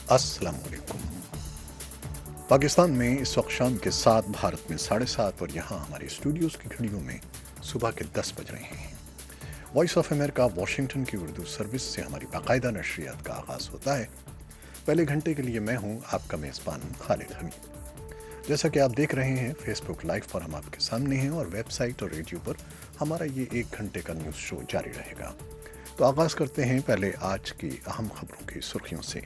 السلام علیکم۔ پاکستان میں اس وقت شام کے 7، بھارت میں 7:30 اور یہاں ہمارے اسٹوڈیوز کی گھڑیوں میں صبح کے 10 بج رہے ہیں۔ وائس آف امریکہ واشنگٹن کی اردو سروس سے ہماری باقاعدہ نشریات کا آغاز ہوتا ہے۔ پہلے گھنٹے کے لیے میں ہوں آپ کا میزبان خالد حمید۔ جیسا کہ آپ دیکھ رہے ہیں فیس بک لائیو پر ہم آپ کے سامنے ہیں، اور ویب سائٹ اور ریڈیو پر ہمارا یہ 1 گھنٹے کا نیوز شو جاری رہے گا۔ تو آغاز کرتے ہیں پہلے آج کی اہم خبروں کی سرخیوں سے۔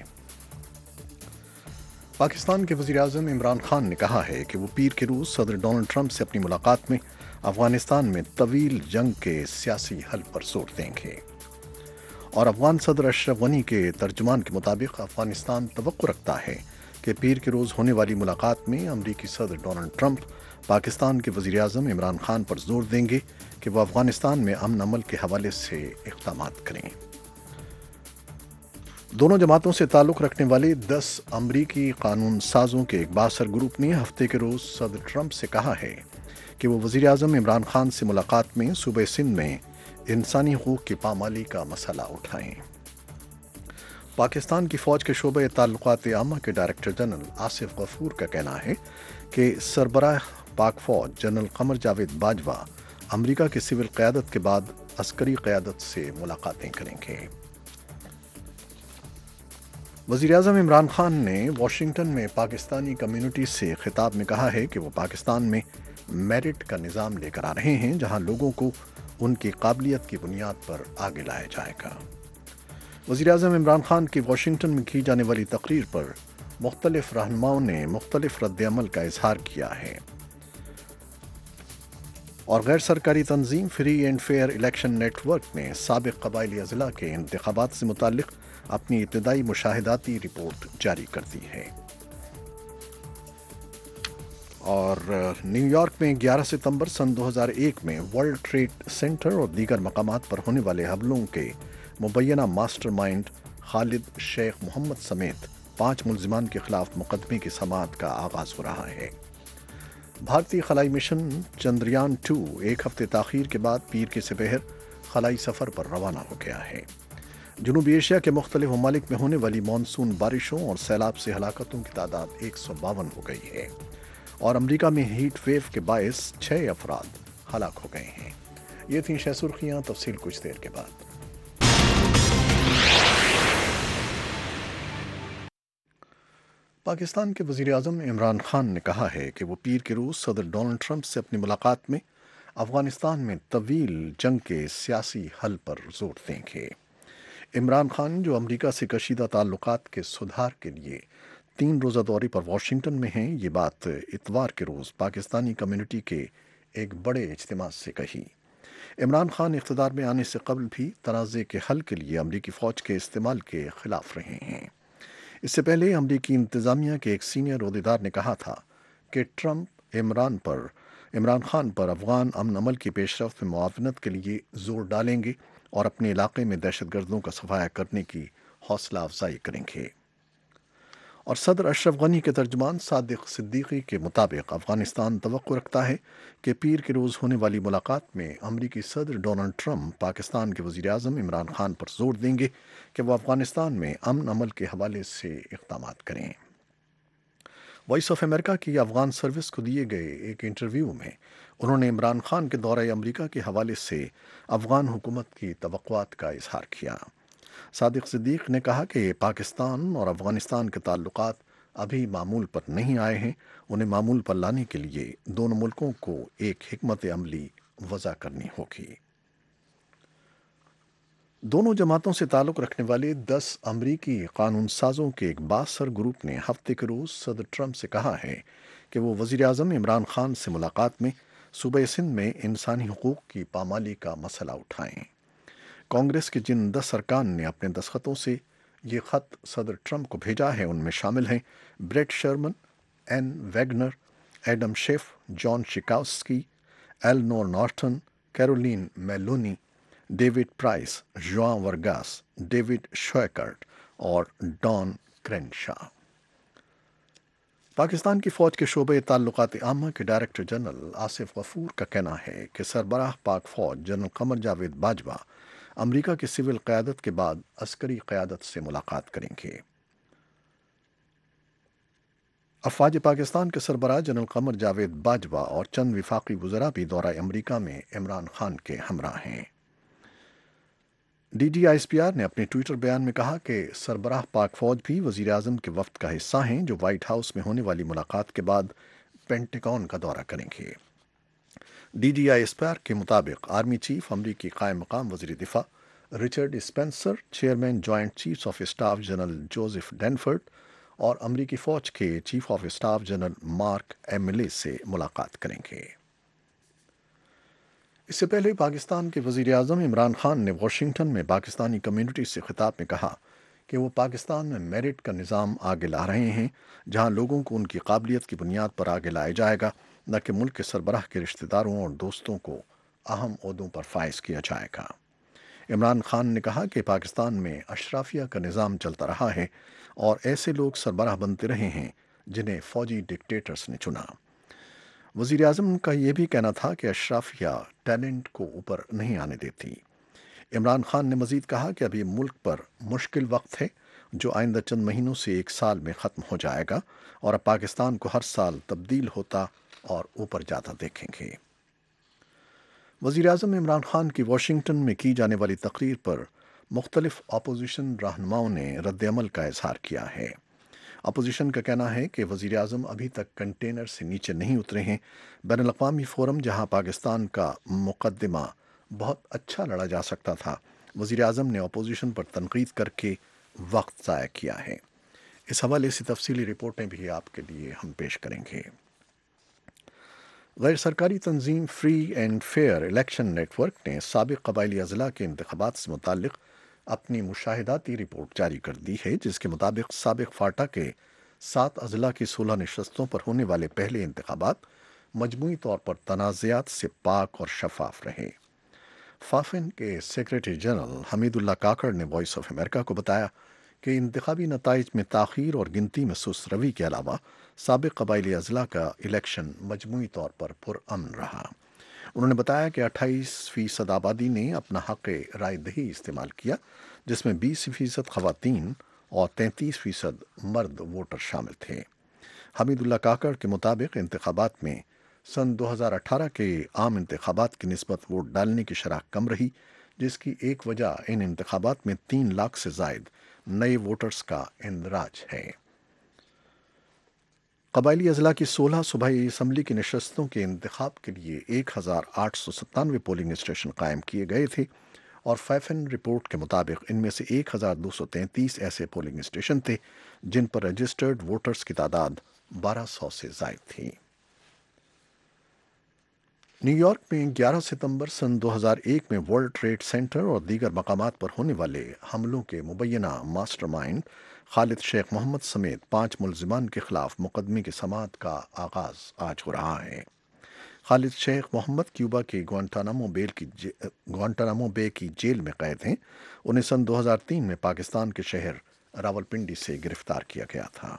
پاکستان کے وزیر اعظم عمران خان نے کہا ہے کہ وہ پیر کے روز صدر ڈونلڈ ٹرمپ سے اپنی ملاقات میں افغانستان میں طویل جنگ کے سیاسی حل پر زور دیں گے، اور افغان صدر اشرف غنی کے ترجمان کے مطابق افغانستان توقع رکھتا ہے کہ پیر کے روز ہونے والی ملاقات میں امریکی صدر ڈونلڈ ٹرمپ پاکستان کے وزیر اعظم عمران خان پر زور دیں گے کہ وہ افغانستان میں امن عمل کے حوالے سے اقدامات کریں۔ دونوں جماعتوں سے تعلق رکھنے والے 10 امریکی قانون سازوں کے ایک بااثر گروپ نے ہفتے کے روز صدر ٹرمپ سے کہا ہے کہ وہ وزیر اعظم عمران خان سے ملاقات میں صوبہ سندھ میں انسانی حقوق کی پامالی کا مسئلہ اٹھائیں۔ پاکستان کی فوج کے شعبہ تعلقات عامہ کے ڈائریکٹر جنرل آصف غفور کا کہنا ہے کہ سربراہ پاک فوج جنرل قمر جاوید باجوہ امریکہ کی سول قیادت کے بعد عسکری قیادت سے ملاقاتیں کریں گے۔ وزیر اعظم عمران خان نے واشنگٹن میں پاکستانی کمیونٹی سے خطاب میں کہا ہے کہ وہ پاکستان میں میرٹ کا نظام لے کر آ رہے ہیں، جہاں لوگوں کو ان کی قابلیت کی بنیاد پر آگے لایا جائے گا۔ وزیر اعظم عمران خان کی واشنگٹن میں کی جانے والی تقریر پر مختلف رہنماؤں نے مختلف رد عمل کا اظہار کیا ہے، اور غیر سرکاری تنظیم free and fair election network نے سابق قبائلی اضلاع کے انتخابات سے متعلق اپنی ابتدائی مشاہداتی رپورٹ جاری کر دی ہے۔ اور نیو یارک میں 11 ستمبر سن 2001 میں ورلڈ ٹریڈ سینٹر اور دیگر مقامات پر ہونے والے حملوں کے مبینہ ماسٹر مائنڈ خالد شیخ محمد سمیت 5 ملزمان کے خلاف مقدمے کی سماعت کا آغاز ہو رہا ہے۔ بھارتی خلائی مشن چندریان 2 ایک ہفتے تاخیر کے بعد پیر کے سپہر خلائی سفر پر روانہ ہو گیا ہے۔ جنوبی ایشیا کے مختلف ممالک میں ہونے والی مانسون بارشوں اور سیلاب سے ہلاکتوں کی تعداد 152 ہو گئی ہے، اور امریکہ میں ہیٹ ویو کے باعث 6 افراد ہلاک ہو گئے ہیں۔ یہ تھیں شہ سرخیاں، تفصیل کچھ دیر کے بعد۔ پاکستان کے وزیر اعظم عمران خان نے کہا ہے کہ وہ پیر کے روز صدر ڈونلڈ ٹرمپ سے اپنی ملاقات میں افغانستان میں طویل جنگ کے سیاسی حل پر زور دیں گے۔ عمران خان، جو امریکہ سے کشیدہ تعلقات کے سدھار کے لیے 3 روزہ دورے پر واشنگٹن میں ہیں، یہ بات اتوار کے روز پاکستانی کمیونٹی کے ایک بڑے اجتماع سے کہی۔ عمران خان اقتدار میں آنے سے قبل بھی تنازع کے حل کے لیے امریکی فوج کے استعمال کے خلاف رہے ہیں۔ اس سے پہلے امریکی انتظامیہ کے ایک سینئر عہدیدار نے کہا تھا کہ ٹرمپ عمران خان پر افغان امن عمل کی پیش رفت میں معاونت کے لیے زور ڈالیں گے اور اپنے علاقے میں دہشت گردوں کا صفایا کرنے کی حوصلہ افزائی کریں گے۔ اور صدر اشرف غنی کے ترجمان صادق صدیقی کے مطابق افغانستان توقع رکھتا ہے کہ پیر کے روز ہونے والی ملاقات میں امریکی صدر ڈونلڈ ٹرمپ پاکستان کے وزیر اعظم عمران خان پر زور دیں گے کہ وہ افغانستان میں امن عمل کے حوالے سے اقدامات کریں۔ وائس آف امریکہ کی افغان سروس کو دیے گئے ایک انٹرویو میں انہوں نے عمران خان کے دورہ امریکہ کے حوالے سے افغان حکومت کی توقعات کا اظہار کیا۔ صادق صدیق نے کہا کہ پاکستان اور افغانستان کے تعلقات ابھی معمول پر نہیں آئے ہیں، انہیں معمول پر لانے کے لیے دونوں ملکوں کو ایک حکمت عملی وضع کرنی ہوگی۔ دونوں جماعتوں سے تعلق رکھنے والے 10 امریکی قانون سازوں کے ایک بااثر گروپ نے ہفتے کے روز صدر ٹرمپ سے کہا ہے کہ وہ وزیر اعظم عمران خان سے ملاقات میں صوبہ سندھ میں انسانی حقوق کی پامالی کا مسئلہ اٹھائیں۔ کانگریس کے جن 10 ارکان نے اپنے دستخطوں سے یہ خط صدر ٹرمپ کو بھیجا ہے، ان میں شامل ہیں Brad Sherman, Ann Wagner, Adam Schiff, Jan Schakowsky, Eleanor Norton, Carolyn Maloney, David Price, Juan Vargas, David Schweikert اور ڈان کرینشا۔ پاکستان کی فوج کے شعبہ تعلقات عامہ کے ڈائریکٹر جنرل آصف غفور کا کہنا ہے کہ سربراہ پاک فوج جنرل قمر جاوید باجوہ امریکہ کی سول قیادت کے بعد عسکری قیادت سے ملاقات کریں گے۔ افواج پاکستان کے سربراہ جنرل قمر جاوید باجوہ اور چند وفاقی وزراء بھی دورہ امریکہ میں عمران خان کے ہمراہ ہیں۔ D G I S P R نے اپنے ٹویٹر بیان میں کہا کہ سربراہ پاک فوج بھی وزیر اعظم کے وفد کا حصہ ہیں جو وائٹ ہاؤس میں ہونے والی ملاقات کے بعد پینٹیگون کا دورہ کریں گے۔ D G I S P R کے مطابق آرمی چیف امریکی قائم مقام وزیر دفاع Richard Spencer, chairman joint chiefs of staff general Joseph Dunford اور امریکی فوج کے chief of staff general Mark Milley سے ملاقات کریں گے۔ اس سے پہلے پاکستان کے وزیر اعظم عمران خان نے واشنگٹن میں پاکستانی کمیونٹی سے خطاب میں کہا کہ وہ پاکستان میں میرٹ کا نظام آگے لا رہے ہیں، جہاں لوگوں کو ان کی قابلیت کی بنیاد پر آگے لایا جائے گا، نہ کہ ملک کے سربراہ کے رشتہ داروں اور دوستوں کو اہم عہدوں پر فائز کیا جائے گا۔ عمران خان نے کہا کہ پاکستان میں اشرافیہ کا نظام چلتا رہا ہے اور ایسے لوگ سربراہ بنتے رہے ہیں جنہیں فوجی ڈکٹیٹرز نے چنا۔ وزیر اعظم کا یہ بھی کہنا تھا کہ اشرافیہ ٹیلنٹ کو اوپر نہیں آنے دیتی۔ عمران خان نے مزید کہا کہ ابھی ملک پر مشکل وقت ہے جو آئندہ چند مہینوں سے ایک سال میں ختم ہو جائے گا، اور اب پاکستان کو ہر سال تبدیل ہوتا اور اوپر جاتا دیکھیں گے۔ وزیر اعظم عمران خان کی واشنگٹن میں کی جانے والی تقریر پر مختلف اپوزیشن رہنماؤں نے رد عمل کا اظہار کیا ہے۔ اپوزیشن کا کہنا ہے کہ وزیر اعظم ابھی تک کنٹینر سے نیچے نہیں اترے ہیں۔ بین الاقوامی فورم جہاں پاکستان کا مقدمہ بہت اچھا لڑا جا سکتا تھا، وزیر اعظم نے اپوزیشن پر تنقید کر کے وقت ضائع کیا ہے۔ اس حوالے سے تفصیلی رپورٹیں بھی آپ کے لیے ہم پیش کریں گے۔ غیر سرکاری تنظیم free and fair election network نے سابق قبائلی اضلاع کے انتخابات سے متعلق اپنی مشاہداتی رپورٹ جاری کر دی ہے، جس کے مطابق سابق فاٹا کے 7 اضلاع کی 16 نشستوں پر ہونے والے پہلے انتخابات مجموعی طور پر تنازعات سے پاک اور شفاف رہے۔ فافن کے secretary general Hameedullah Kakar نے وائس آف امریکہ کو بتایا کہ انتخابی نتائج میں تاخیر اور گنتی میں سست روی کے علاوہ سابق قبائلی اضلاع کا الیکشن مجموعی طور پر پرامن رہا۔ انہوں نے بتایا کہ 28% آبادی نے اپنا حق رائے دہی استعمال کیا، جس میں 20% خواتین اور 33% مرد ووٹر شامل تھے۔ حمید اللہ کاکڑ کے مطابق انتخابات میں سن 2018 کے عام انتخابات کی نسبت ووٹ ڈالنے کی شرح کم رہی، جس کی ایک وجہ ان انتخابات میں 3 لاکھ سے زائد نئے ووٹرز کا اندراج ہے۔ قبائلی اضلاع کی 16 صوبائی اسمبلی کی نشستوں کے انتخاب کے لیے 1897 پولنگ اسٹیشن قائم کیے گئے تھے، اور فیفن رپورٹ کے مطابق ان میں سے 1233 ایسے پولنگ اسٹیشن تھے جن پر رجسٹرڈ ووٹرز کی تعداد 1200 سے زائد تھی۔ نیو یارک میں 11 ستمبر سن 2001 میں ورلڈ ٹریڈ سینٹر اور دیگر مقامات پر ہونے والے حملوں کے مبینہ ماسٹر مائنڈ خالد شیخ محمد سمیت 5 ملزمان کے خلاف مقدمے کی سماعت کا آغاز آج ہو رہا ہے۔ خالد شیخ محمد کیوبا کے گوانٹانامو بے کی جیل میں قید ہیں۔ انہیں سن 2003 میں پاکستان کے شہر راولپنڈی سے گرفتار کیا گیا تھا۔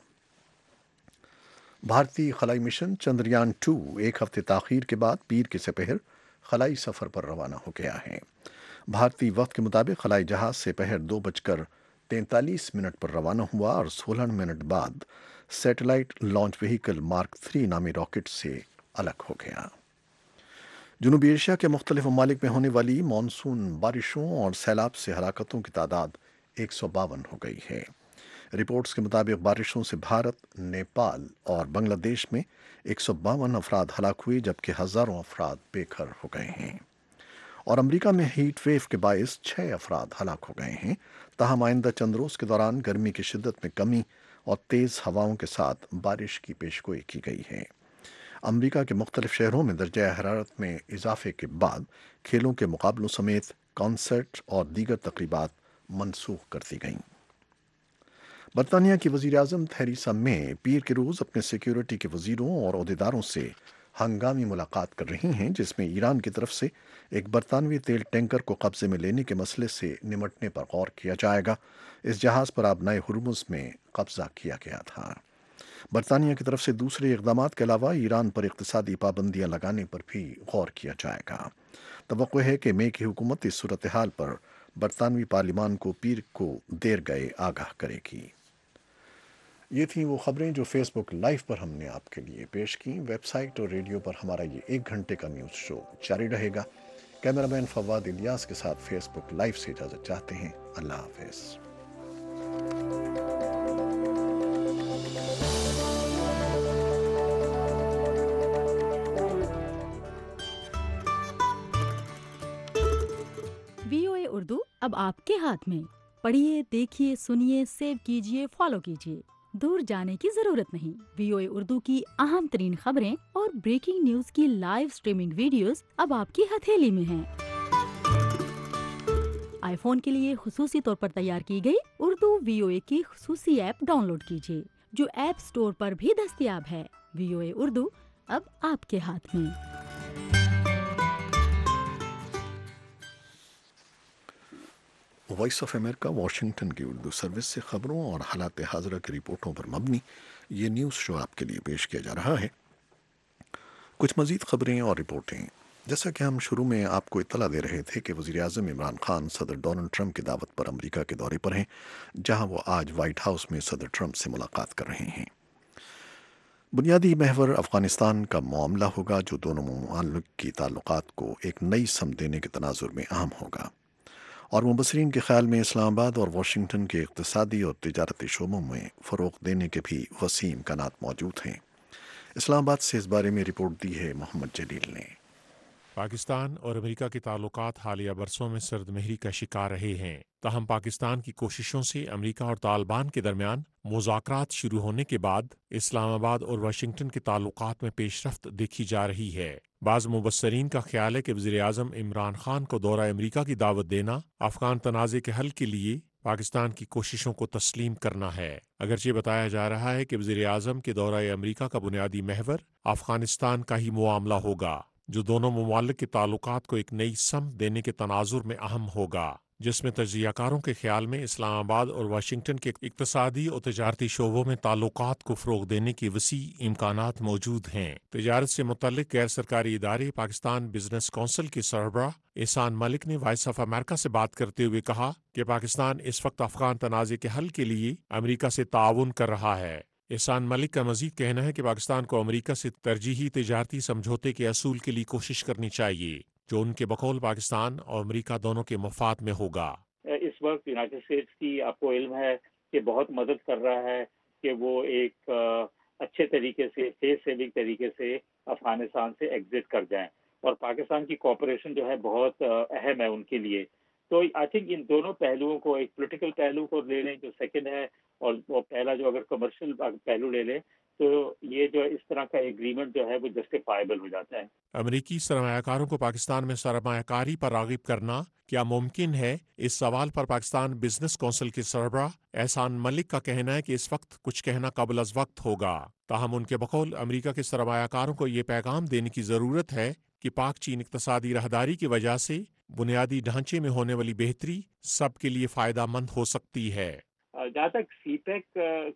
بھارتی خلائی مشن چندریان 2 ایک ہفتے تاخیر کے بعد پیر کے سپہر خلائی سفر پر روانہ ہو گیا ہے۔ بھارتی وقت کے مطابق خلائی جہاز سپہر 2:43 پر روانہ ہوا اور 16 منٹ بعد سیٹلائٹ لانچ وہیکل مارک 3 نامی راکٹ سے الگ ہو گیا۔ جنوبی ایشیا کے مختلف ممالک میں ہونے والی مانسون بارشوں اور سیلاب سے ہلاکتوں کی تعداد 152 ہو گئی ہے۔ رپورٹس کے مطابق بارشوں سے بھارت، نیپال اور بنگلہ دیش میں 152 افراد ہلاک ہوئے، جبکہ ہزاروں افراد بے گھر ہو گئے ہیں۔ اور امریکہ میں ہیٹ ویو کے باعث 6 افراد ہلاک ہو گئے ہیں۔ تاہم آئندہ چند روز کے دوران گرمی کی شدت میں کمی اور تیز ہواؤں کے ساتھ بارش کی پیشگوئی کی گئی ہے۔ امریکہ کے مختلف شہروں میں درجہ حرارت میں اضافے کے بعد کھیلوں کے مقابلوں سمیت کنسرٹ اور دیگر تقریبات منسوخ کر دی گئیں۔ برطانیہ کی وزیر اعظم تھیریسا مے پیر کے روز اپنے سیکیورٹی کے وزیروں اور عہدیداروں سے ہنگامی ملاقات کر رہی ہیں، جس میں ایران کی طرف سے ایک برطانوی تیل ٹینکر کو قبضے میں لینے کے مسئلے سے نمٹنے پر غور کیا جائے گا۔ اس جہاز پر آبنائے ہرمز میں قبضہ کیا گیا تھا۔ برطانیہ کی طرف سے دوسرے اقدامات کے علاوہ ایران پر اقتصادی پابندیاں لگانے پر بھی غور کیا جائے گا۔ توقع ہے کہ مے کی حکومت اس صورتحال پر برطانوی پارلیمان کو پیر کو دیر گئے آگاہ کرے گی۔ یہ تھیں وہ خبریں جو فیس بک لائیو پر ہم نے آپ کے لیے پیش کیں۔ ویب سائٹ اور ریڈیو پر ہمارا یہ 1 گھنٹے کا نیوز شو جاری رہے گا۔ کیمرہ مین فواد الیاس کے ساتھ فیس بک لائیو سے اجازت چاہتے ہیں۔ اللہ حافظ۔ VOA اردو اب آپ کے ہاتھ میں۔ پڑھیے، دیکھیے، سنیے، سیو کیجیے، فالو کیجیے۔ دور جانے کی ضرورت نہیں۔ VOA اردو کی اہم ترین خبریں اور بریکنگ نیوز کی لائیو سٹریمنگ ویڈیوز اب آپ کی ہتھیلی میں ہیں۔ آئی فون کے لیے خصوصی طور پر تیار کی گئی اردو VOA کی خصوصی ایپ ڈاؤن لوڈ کیجیے، جو ایپ سٹور پر بھی دستیاب ہے۔ VOA اردو اب آپ کے ہاتھ میں۔ وائس آف امریکہ واشنگٹن کی اردو سروس سے خبروں اور حالات حاضرہ کی رپورٹوں پر مبنی یہ نیوز شو آپ کے لیے پیش کیا جا رہا ہے۔ کچھ مزید خبریں اور رپورٹیں۔ جیسا کہ ہم شروع میں آپ کو اطلاع دے رہے تھے کہ وزیر اعظم عمران خان صدر ڈونلڈ ٹرمپ کی دعوت پر امریکہ کے دورے پر ہیں، جہاں وہ آج وائٹ ہاؤس میں صدر ٹرمپ سے ملاقات کر رہے ہیں۔ بنیادی محور افغانستان کا معاملہ ہوگا، جو دونوں ممالک کی تعلقات کو ایک نئی سمت دینے کے تناظر میں اہم ہوگا، اور مبصرین کے خیال میں اسلام آباد اور واشنگٹن کے اقتصادی اور تجارتی شعبوں میں فروغ دینے کے بھی وسیع امکانات موجود ہیں۔ اسلام آباد سے اس بارے میں رپورٹ دی ہے محمد جلیل نے۔ پاکستان اور امریکہ کے تعلقات حالیہ برسوں میں سرد مہری کا شکار رہے ہیں، تاہم پاکستان کی کوششوں سے امریکہ اور طالبان کے درمیان مذاکرات شروع ہونے کے بعد اسلام آباد اور واشنگٹن کے تعلقات میں پیش رفت دیکھی جا رہی ہے۔ بعض مبصرین کا خیال ہے کہ وزیر اعظم عمران خان کو دورہ امریکہ کی دعوت دینا افغان تنازع کے حل کے لیے پاکستان کی کوششوں کو تسلیم کرنا ہے۔ اگرچہ بتایا جا رہا ہے کہ وزیر اعظم کے دورہ امریکہ کا بنیادی محور افغانستان کا ہی معاملہ ہوگا، جو دونوں ممالک کے تعلقات کو ایک نئی سمت دینے کے تناظر میں اہم ہوگا، جس میں تجزیہ کاروں کے خیال میں اسلام آباد اور واشنگٹن کے اقتصادی اور تجارتی شعبوں میں تعلقات کو فروغ دینے کے وسیع امکانات موجود ہیں۔ تجارت سے متعلق غیر سرکاری ادارے پاکستان بزنس کونسل کے سربراہ احسان ملک نے وائس آف امریکہ سے بات کرتے ہوئے کہا کہ پاکستان اس وقت افغان تنازع کے حل کے لیے امریکہ سے تعاون کر رہا ہے۔ احسان ملک کا مزید کہنا ہے کہ پاکستان کو امریکہ سے ترجیحی تجارتی سمجھوتے کے اصول کے لیے کوشش کرنی چاہیے، جو ان کے بقول پاکستان اور امریکہ دونوں کے مفاد میں ہوگا۔ اس وقت یونائٹڈ اسٹیٹس کی آپ کو علم ہے کہ بہت مدد کر رہا ہے کہ وہ ایک اچھے طریقے سے فیس سیونگ طریقے سے افغانستان سے ایگزٹ کر جائیں، اور پاکستان کی کوآپریشن جو ہے بہت اہم ہے ان کے لیے۔ تو آئی تھنک ان دونوں پہلوؤں کو، ایک پولیٹیکل پہلو کو لے لیں جو سیکنڈ ہے، اور وہ پہلا جو اگر کمرشل پہلو لے لیں، تو یہ جو اس طرح کا ایگریمنٹ جو ہے وہ جسٹیفائبل ہو جاتا ہے۔ امریکی سرمایہ کاروں کو پاکستان میں سرمایہ کاری پر راغب کرنا کیا ممکن ہے؟ اس سوال پر پاکستان بزنس کونسل کے سربراہ احسان ملک کا کہنا ہے کہ اس وقت کچھ کہنا قبل از وقت ہوگا، تاہم ان کے بقول امریکہ کے سرمایہ کاروں کو یہ پیغام دینے کی ضرورت ہے کہ پاک چین اقتصادی راہداری کی وجہ سے بنیادی ڈھانچے میں ہونے والی بہتری سب کے لیے فائدہ مند ہو سکتی ہے۔ جہاں تک سی پیک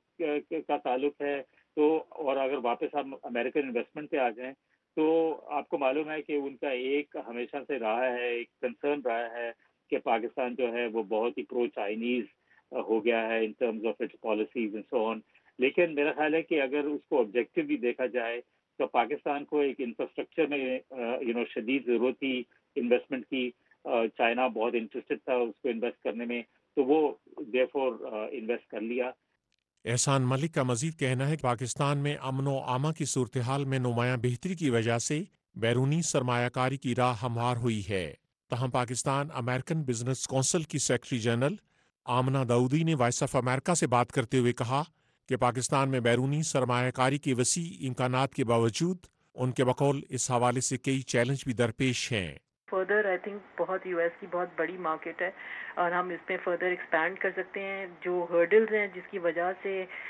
کا تعلق ہے، تو اور اگر واپس ہم امریکن انویسٹمنٹ پہ آ جائیں، تو آپ کو معلوم ہے کہ ان کا ایک ہمیشہ سے رہا ہے، ایک کنسرن رہا ہے کہ پاکستان جو ہے وہ بہت ہی پرو چائنیز ہو گیا ہے in terms of its policies and so on. لیکن میرا خیال ہے کہ اگر اس کو آبجیکٹو بھی دیکھا جائے تو پاکستان کو ایک انفراسٹرکچر میں شدید ضرورت تھی انویسٹمنٹ کی۔ چائنا بہت انٹرسٹڈ تھا اس کو انویسٹ کرنے میں، تو وہ دیئر فور انویسٹ کر لیا۔ احسان ملک کا مزید کہنا ہے کہ پاکستان میں امن و امان کی صورتحال میں نمایاں بہتری کی وجہ سے بیرونی سرمایہ کاری کی راہ ہموار ہوئی ہے، تاہم پاکستان امریکن بزنس کونسل کی سیکرٹری جنرل آمنہ داؤدی نے وائس آف امریکہ سے بات کرتے ہوئے کہا کہ پاکستان میں بیرونی سرمایہ کاری کے وسیع امکانات کے باوجود ان کے بقول اس حوالے سے کئی چیلنج بھی درپیش ہیں۔ فردر آئی تھنک بہت یو ایس کی بہت بڑی مارکیٹ ہے، اور ہم اس میں فردر ایکسپینڈ کر سکتے ہیں۔ جو ہرڈلز ہیں جس کی وجہ سے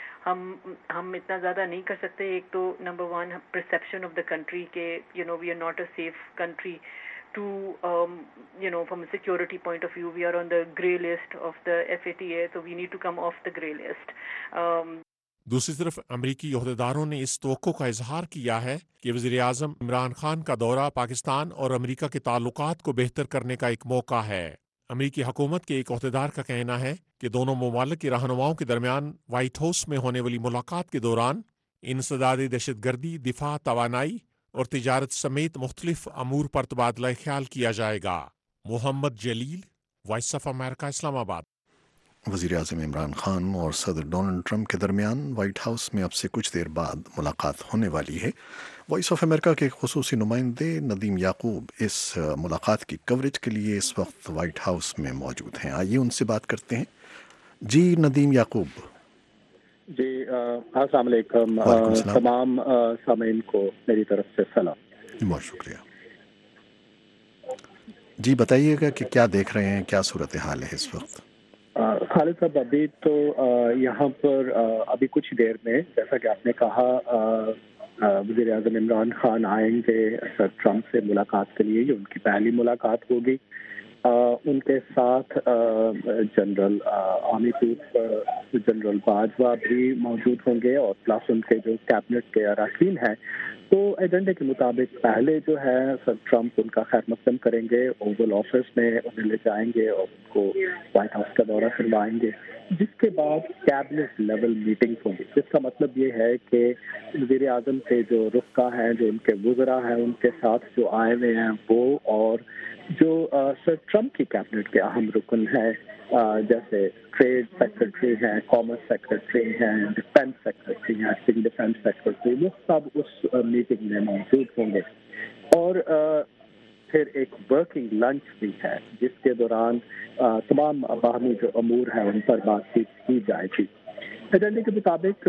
ہم اتنا زیادہ نہیں کر سکتے، ایک تو number one perception of the country کہ we are not a safe country to from a security point of view we are on the grey list of the FATA, so we need to come off the grey list. دوسری طرف امریکی عہدیداروں نے اس توقع کا اظہار کیا ہے کہ وزیر اعظم عمران خان کا دورہ پاکستان اور امریکہ کے تعلقات کو بہتر کرنے کا ایک موقع ہے۔ امریکی حکومت کے ایک عہدیدار کا کہنا ہے کہ دونوں ممالک کے رہنماؤں کے درمیان وائٹ ہاؤس میں ہونے والی ملاقات کے دوران انسداد دہشت گردی، دفاع، توانائی اور تجارت سمیت مختلف امور پر تبادلہ خیال کیا جائے گا۔ محمد جلیل، وائس آف امریکہ، اسلام آباد۔ وزیر اعظم عمران خان اور صدر ڈونلڈ ٹرمپ کے درمیان وائٹ ہاؤس میں اب سے کچھ دیر بعد ملاقات ہونے والی ہے۔ وائس آف امریکہ کے خصوصی نمائندے ندیم یعقوب اس ملاقات کی کوریج کے لیے اس وقت وائٹ ہاؤس میں موجود ہیں۔ آئیے ان سے بات کرتے ہیں۔ جی ندیم یعقوب۔ جی السلام علیکم، وعلیکم السلام۔ تمام سامعین کو میری طرف سے سلام۔ بہت شکریہ۔ جی بتائیے گا کہ کیا دیکھ رہے ہیں، کیا صورتحال ہے اس وقت؟ خالد صاحب، ابھی تو یہاں پر ابھی کچھ دیر میں، جیسا کہ آپ نے کہا، وزیر اعظم عمران خان آئیں گے سر ٹرمپ سے ملاقات کے لیے۔ یہ ان کی پہلی ملاقات ہوگی۔ ان کے ساتھ general army chief general Bajwa بھی موجود ہوں گے، اور پلس ان کے جو کیبنٹ کے اراکین ہیں۔ تو ایجنڈے کے مطابق پہلے جو ہے سر ٹرمپ ان کا خیر مقدم کریں گے، اوول آفس میں انہیں لے جائیں گے اور ان کو وائٹ ہاؤس کا دورہ کروائیں گے، جس کے بعد کیبنٹ لیول میٹنگ ہوگی، جس کا مطلب یہ ہے کہ وزیر اعظم کے جو رفقا ہیں، جو ان کے وزراء ہیں، ان کے ساتھ جو آئے ہوئے ہیں وہ، اور جو سر ٹرمپ کی کیبنٹ کے اہم رکن ہیں، جیسے ٹریڈ سیکرٹری ہیں، کامرس سیکرٹری ہیں، ڈیفینس سیکرٹری ہیں، سول ڈیفینس سیکرٹری، وہ سب اس میٹنگ میں موجود ہوں گے۔ اور پھر ایک ورکنگ لنچ بھی ہے، جس کے دوران تمام باہمی جو امور ہیں ان پر بات چیت کی جائے گی۔ ایجنڈے کے مطابق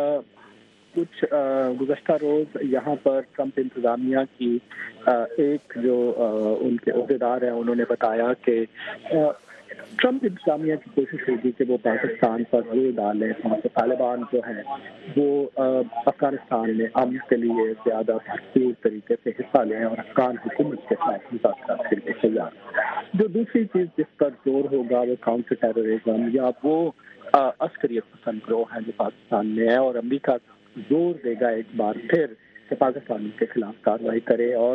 کچھ گزشتہ روز یہاں پر ٹرمپ انتظامیہ کی ایک جو ان کے عہدیدار ہیں، انہوں نے بتایا کہ ٹرمپ انتظامیہ کی کوشش ہوگی کہ وہ پاکستان پر زور ڈالیں، اور طالبان جو ہیں وہ افغانستان میں امن کے لیے زیادہ بھرپور طریقے سے حصہ لیں اور افغان حکومت کے ساتھ مذاکرات کے لیے تیار۔ جو دوسری چیز جس پر زور ہوگا وہ کاؤنٹر ٹیررزم، یا وہ عسکریت پسند گروہ ہیں جو پاکستان میں ہے، اور امریکہ زور دے گا ایک بار پھر کہ پاکستان کے خلاف کارروائی کرے۔ اور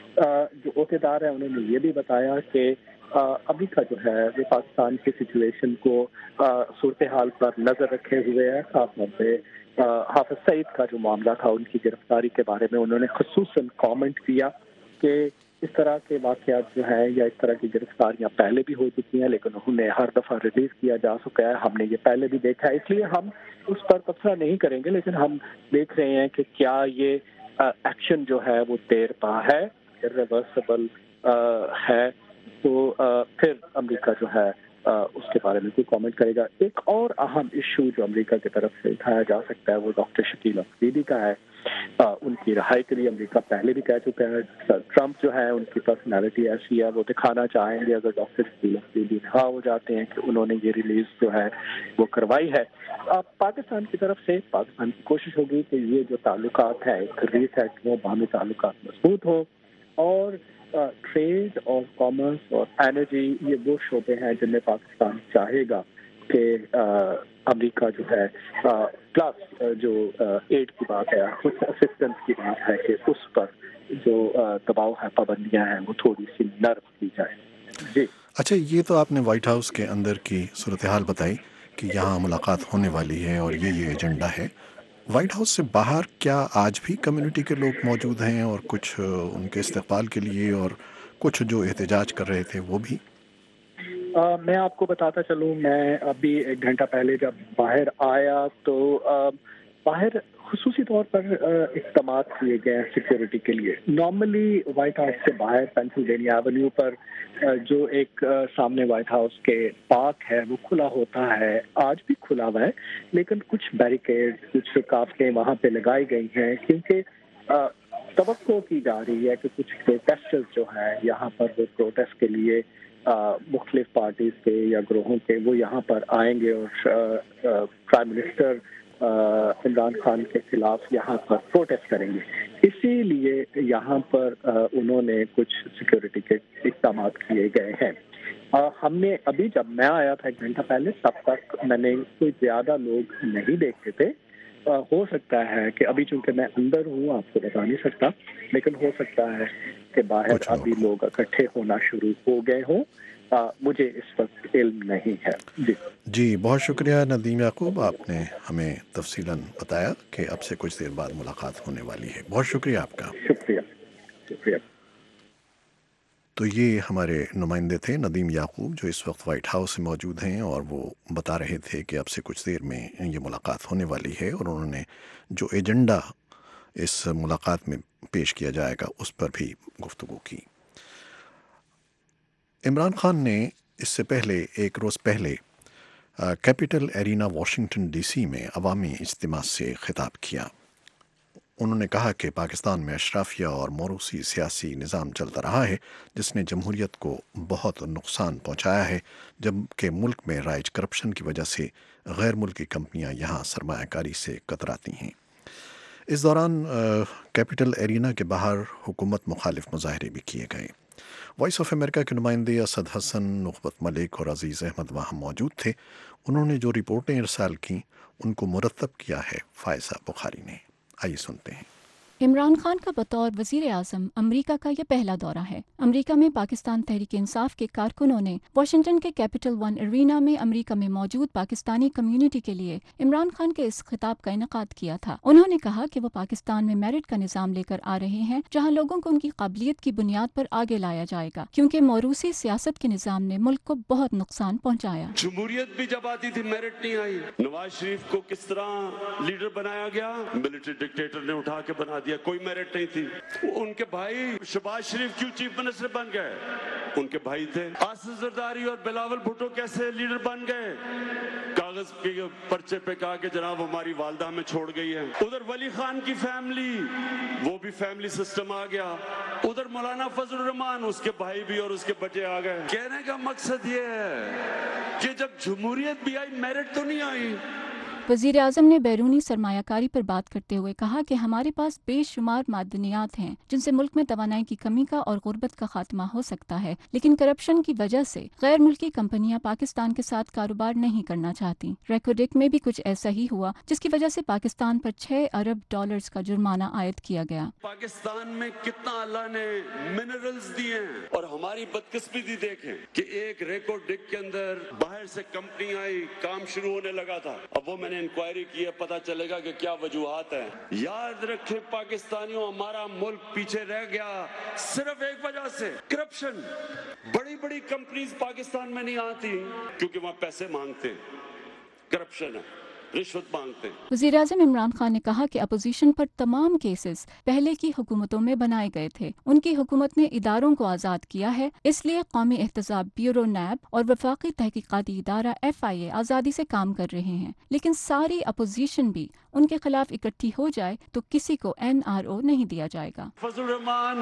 جو عہدیدار ہیں انہوں نے یہ بھی بتایا کہ امریکہ جو ہے وہ پاکستان کی سچویشن کو صورتحال پر نظر رکھے ہوئے ہے۔ خاص طور پہ حافظ سعید کا جو معاملہ تھا، ان کی گرفتاری کے بارے میں انہوں نے خصوصاً کامنٹ کیا کہ اس طرح کے واقعات جو ہیں یا اس طرح کی گرفتاریاں پہلے بھی ہو چکی ہیں، لیکن انہیں ہر دفعہ ریلیز کیا جا چکا ہے، ہم نے یہ پہلے بھی دیکھا ہے، اس لیے ہم اس پر تبصرہ نہیں کریں گے، لیکن ہم دیکھ رہے ہیں کہ کیا یہ ایکشن جو ہے وہ دیر پا ہے، ریورسبل ہے، تو پھر امریکہ جو ہے اس کے بارے میں کوئی کامنٹ کرے گا۔ ایک اور اہم ایشو جو امریکہ کی طرف سے اٹھایا جا سکتا ہے وہ ڈاکٹر شکیل افریدی کا ہے۔ ان کی رہائی کے لیے امریکہ پہلے بھی کہہ چکا ہے، ٹرمپ جو ہے ان کی پرسنالٹی ایسی ہے، وہ دکھانا چاہیں گے اگر ڈاکٹر شکیل افریدی رہا ہو جاتے ہیں کہ انہوں نے یہ ریلیز جو ہے وہ کروائی ہے۔ پاکستان کی طرف سے پاکستان کی کوشش ہوگی کہ یہ جو تعلقات ہیں ایک ریسیٹ ہو، باہمی تعلقات مضبوط ہو، اور ٹریڈ اور کامرس اور انرجی یہ وہ شعبے ہیں جن میں پاکستان چاہے گا کہ امریکہ جو ہے پلس جو ایڈ کی بات ہے، کچھ اسسٹنس کی بات ہے کہ اس پر جو دباؤ ہے، پابندیاں ہیں، وہ تھوڑی سی نرم کی جائے۔ جی اچھا، یہ تو آپ نے وائٹ ہاؤس کے اندر کی صورتحال بتائی کہ یہاں ملاقات ہونے والی ہے اور یہ ایجنڈا ہے۔ وائٹ ہاؤس سے باہر کیا آج بھی کمیونٹی کے لوگ موجود ہیں، اور کچھ ان کے استقبال کے لیے، اور کچھ جو احتجاج کر رہے تھے وہ بھی؟ میں آپ کو بتاتا چلوں، میں ابھی 1 گھنٹہ پہلے جب باہر آیا تو باہر خصوصی طور پر اقدامات کیے گئے ہیں سیکیورٹی کے لیے۔ نارملی وائٹ ہاؤس سے باہر پینسلوینیا ایونیو پر جو ایک سامنے وائٹ ہاؤس کے پارک ہے وہ کھلا ہوتا ہے، آج بھی کھلا ہوا ہے، لیکن کچھ بیریکیڈ، کچھ رکاوٹیں وہاں پہ لگائی گئی ہیں، کیونکہ توقع کی جا رہی ہے کہ کچھ پروٹیسٹرز جو ہیں یہاں پر وہ پروٹیسٹ کے لیے مختلف پارٹیز کے یا گروہوں کے وہ یہاں پر آئیں گے اور پرائم منسٹر عمران خان کے خلاف یہاں پر پروٹیسٹ کریں گے۔ اسی لیے یہاں پر انہوں نے کچھ سیکیورٹی کے اقدامات کیے گئے ہیں۔ ہم نے ابھی جب میں آیا تھا 1 گھنٹہ پہلے، تب تک میں نے کوئی زیادہ لوگ نہیں دیکھے تھے۔ ہو سکتا ہے کہ ابھی چونکہ میں اندر ہوں آپ کو بتا نہیں سکتا، لیکن ہو سکتا ہے کہ باہر ابھی لوگ اکٹھے ہونا شروع ہو گئے ہوں۔ मुझे इस वक्त इल्म नहीं है। जी बहुत शुक्रिया नदीम याकूब, आपने हमें तफसीलन बताया कि अब से कुछ देर बाद मुलाकात होने वाली है। बहुत शुक्रिया आपका। शुक्रिया। तो ये हमारे नुमाइंदे थे नदीम याकूब, जो इस वक्त वाइट हाउस में मौजूद हैं, और वो बता रहे थे कि अब से कुछ देर में ये मुलाकात होने वाली है, और उन्होंने जो एजेंडा इस मुलाकात में पेश किया जाएगा उस पर भी गुफ्तगू की। इमरान खान ने इससे पहले एक रोज़ पहले कैपिटल एरिना वाशिंगटन डीसी में अवामी इज्तिमा से खिताब किया। उन्होंने कहा कि पाकिस्तान में अशराफिया और मौरूसी सियासी निज़ाम चलता रहा है जिसने जमहूरियत को बहुत नुकसान पहुंचाया है, जबकि मुल्क में राइज करप्शन की वजह से गैर मुल्की कंपनियां यहां सरमायाकारी से कतराती हैं। इस दौरान कैपिटल एरिना के बाहर हुकूमत मुखालिफ मुजाहरे भी किए गए। वॉइस ऑफ अमेरिका के नुमाइंदे असद हसन, नुखबत मलिक और अजीज़ अहमद वहाँ मौजूद थे। उन्होंने जो रिपोर्टें इरसाल की उनको मुरतब किया है फ़ायज़ा बुखारी ने। आइए सुनते हैं। इमरान खान का बतौर वज़ीर आज़म अमरीका का यह पहला दौरा है। अमरीका में पाकिस्तान तहरीक इंसाफ के कारकुनों ने वाशिंगटन के कैपिटल वन एरिना में अमरीका में मौजूद पाकिस्तानी कम्युनिटी के लिए इमरान खान के इस खिताब का इनेकाद किया था। उन्होंने कहा कि वो पाकिस्तान में मेरिट का निज़ाम लेकर आ रहे हैं, जहाँ लोगों को उनकी काबिलियत की बुनियाद पर आगे लाया जाएगा, क्योंकि मौरूसी सियासत के निज़ाम ने मुल्क को बहुत नुकसान पहुँचाया। जमहूरियत भी जब आती थी मेरिट नहीं आई। नवाज शरीफ को किस तरह लीडर बनाया गया, मिलिट्री डिक्टेटर ने उठा के बना दिया, कोई मेरिट नहीं थी। उनके भाई शहबाज शरीफ क्यों चीफ मिनिस्टर बन गए, उनके भाई थे। आसिफ जरदारी और बिलावल भुट्टो कैसे लीडर बन गए, कागज के पर्चे पे कहा कि जनाब हमारी वालदा हमें छोड़ गई है। उधर वली खान की फैमिली, वो भी फैमिली सिस्टम आ गया। उधर मौलाना फजल रहमान, उसके भाई भी और उसके बच्चे आ गए। कहने का मकसद ये है कि जब जमहूरियत भी आई मेरिट तो नहीं आई। वज़ीर आज़म ने बैरूनी सरमायाकारी पर बात करते हुए कहा कि हमारे पास बेशुमार मादनियात हैं जिनसे मुल्क में तवानाई की कमी का और गुर्बत का खात्मा हो सकता है, लेकिन करप्शन की वजह से गैर मुल्की कंपनियां पाकिस्तान के साथ कारोबार नहीं करना चाहती। रेकोडिक में भी कुछ ऐसा ही हुआ, जिसकी वजह से पाकिस्तान पर $6 अरब का जुर्माना आयद किया गया। पाकिस्तान में कितना अल्लाह ने मिनरल्स दिए हैं, और हमारी बदकिस्मती देखें कि एक रेकोडिक के अंदर बाहर से कंपनी आई, काम शुरू होने लगा था। अब वो मैंने इंक्वायरी की है, पता चलेगा कि क्या वजूहात है। याद रखें पाकिस्तानियों, हमारा मुल्क पीछे रह गया सिर्फ एक वजह से, करप्शन। बड़ी बड़ी कंपनीज पाकिस्तान में नहीं आती क्योंकि वहां पैसे मांगते हैं, करप्शन है, रिश्वत मांगते हैं। वज़ीर आज़म इमरान खान ने कहा कि अपोजिशन पर तमाम केसेस पहले की हुकूमतों में बनाए गए थे। उनकी हुकूमत ने इदारों को आज़ाद किया है, इसलिए कौमी एहतसाब ब्यूरो नैब और वफाकी तहकीकाती इदारा FIA आज़ादी से काम कर रहे हैं। लेकिन सारी अपोजिशन भी उनके खिलाफ इकट्ठी हो जाए तो किसी को NRO नहीं दिया जाएगा। फजल रहमान,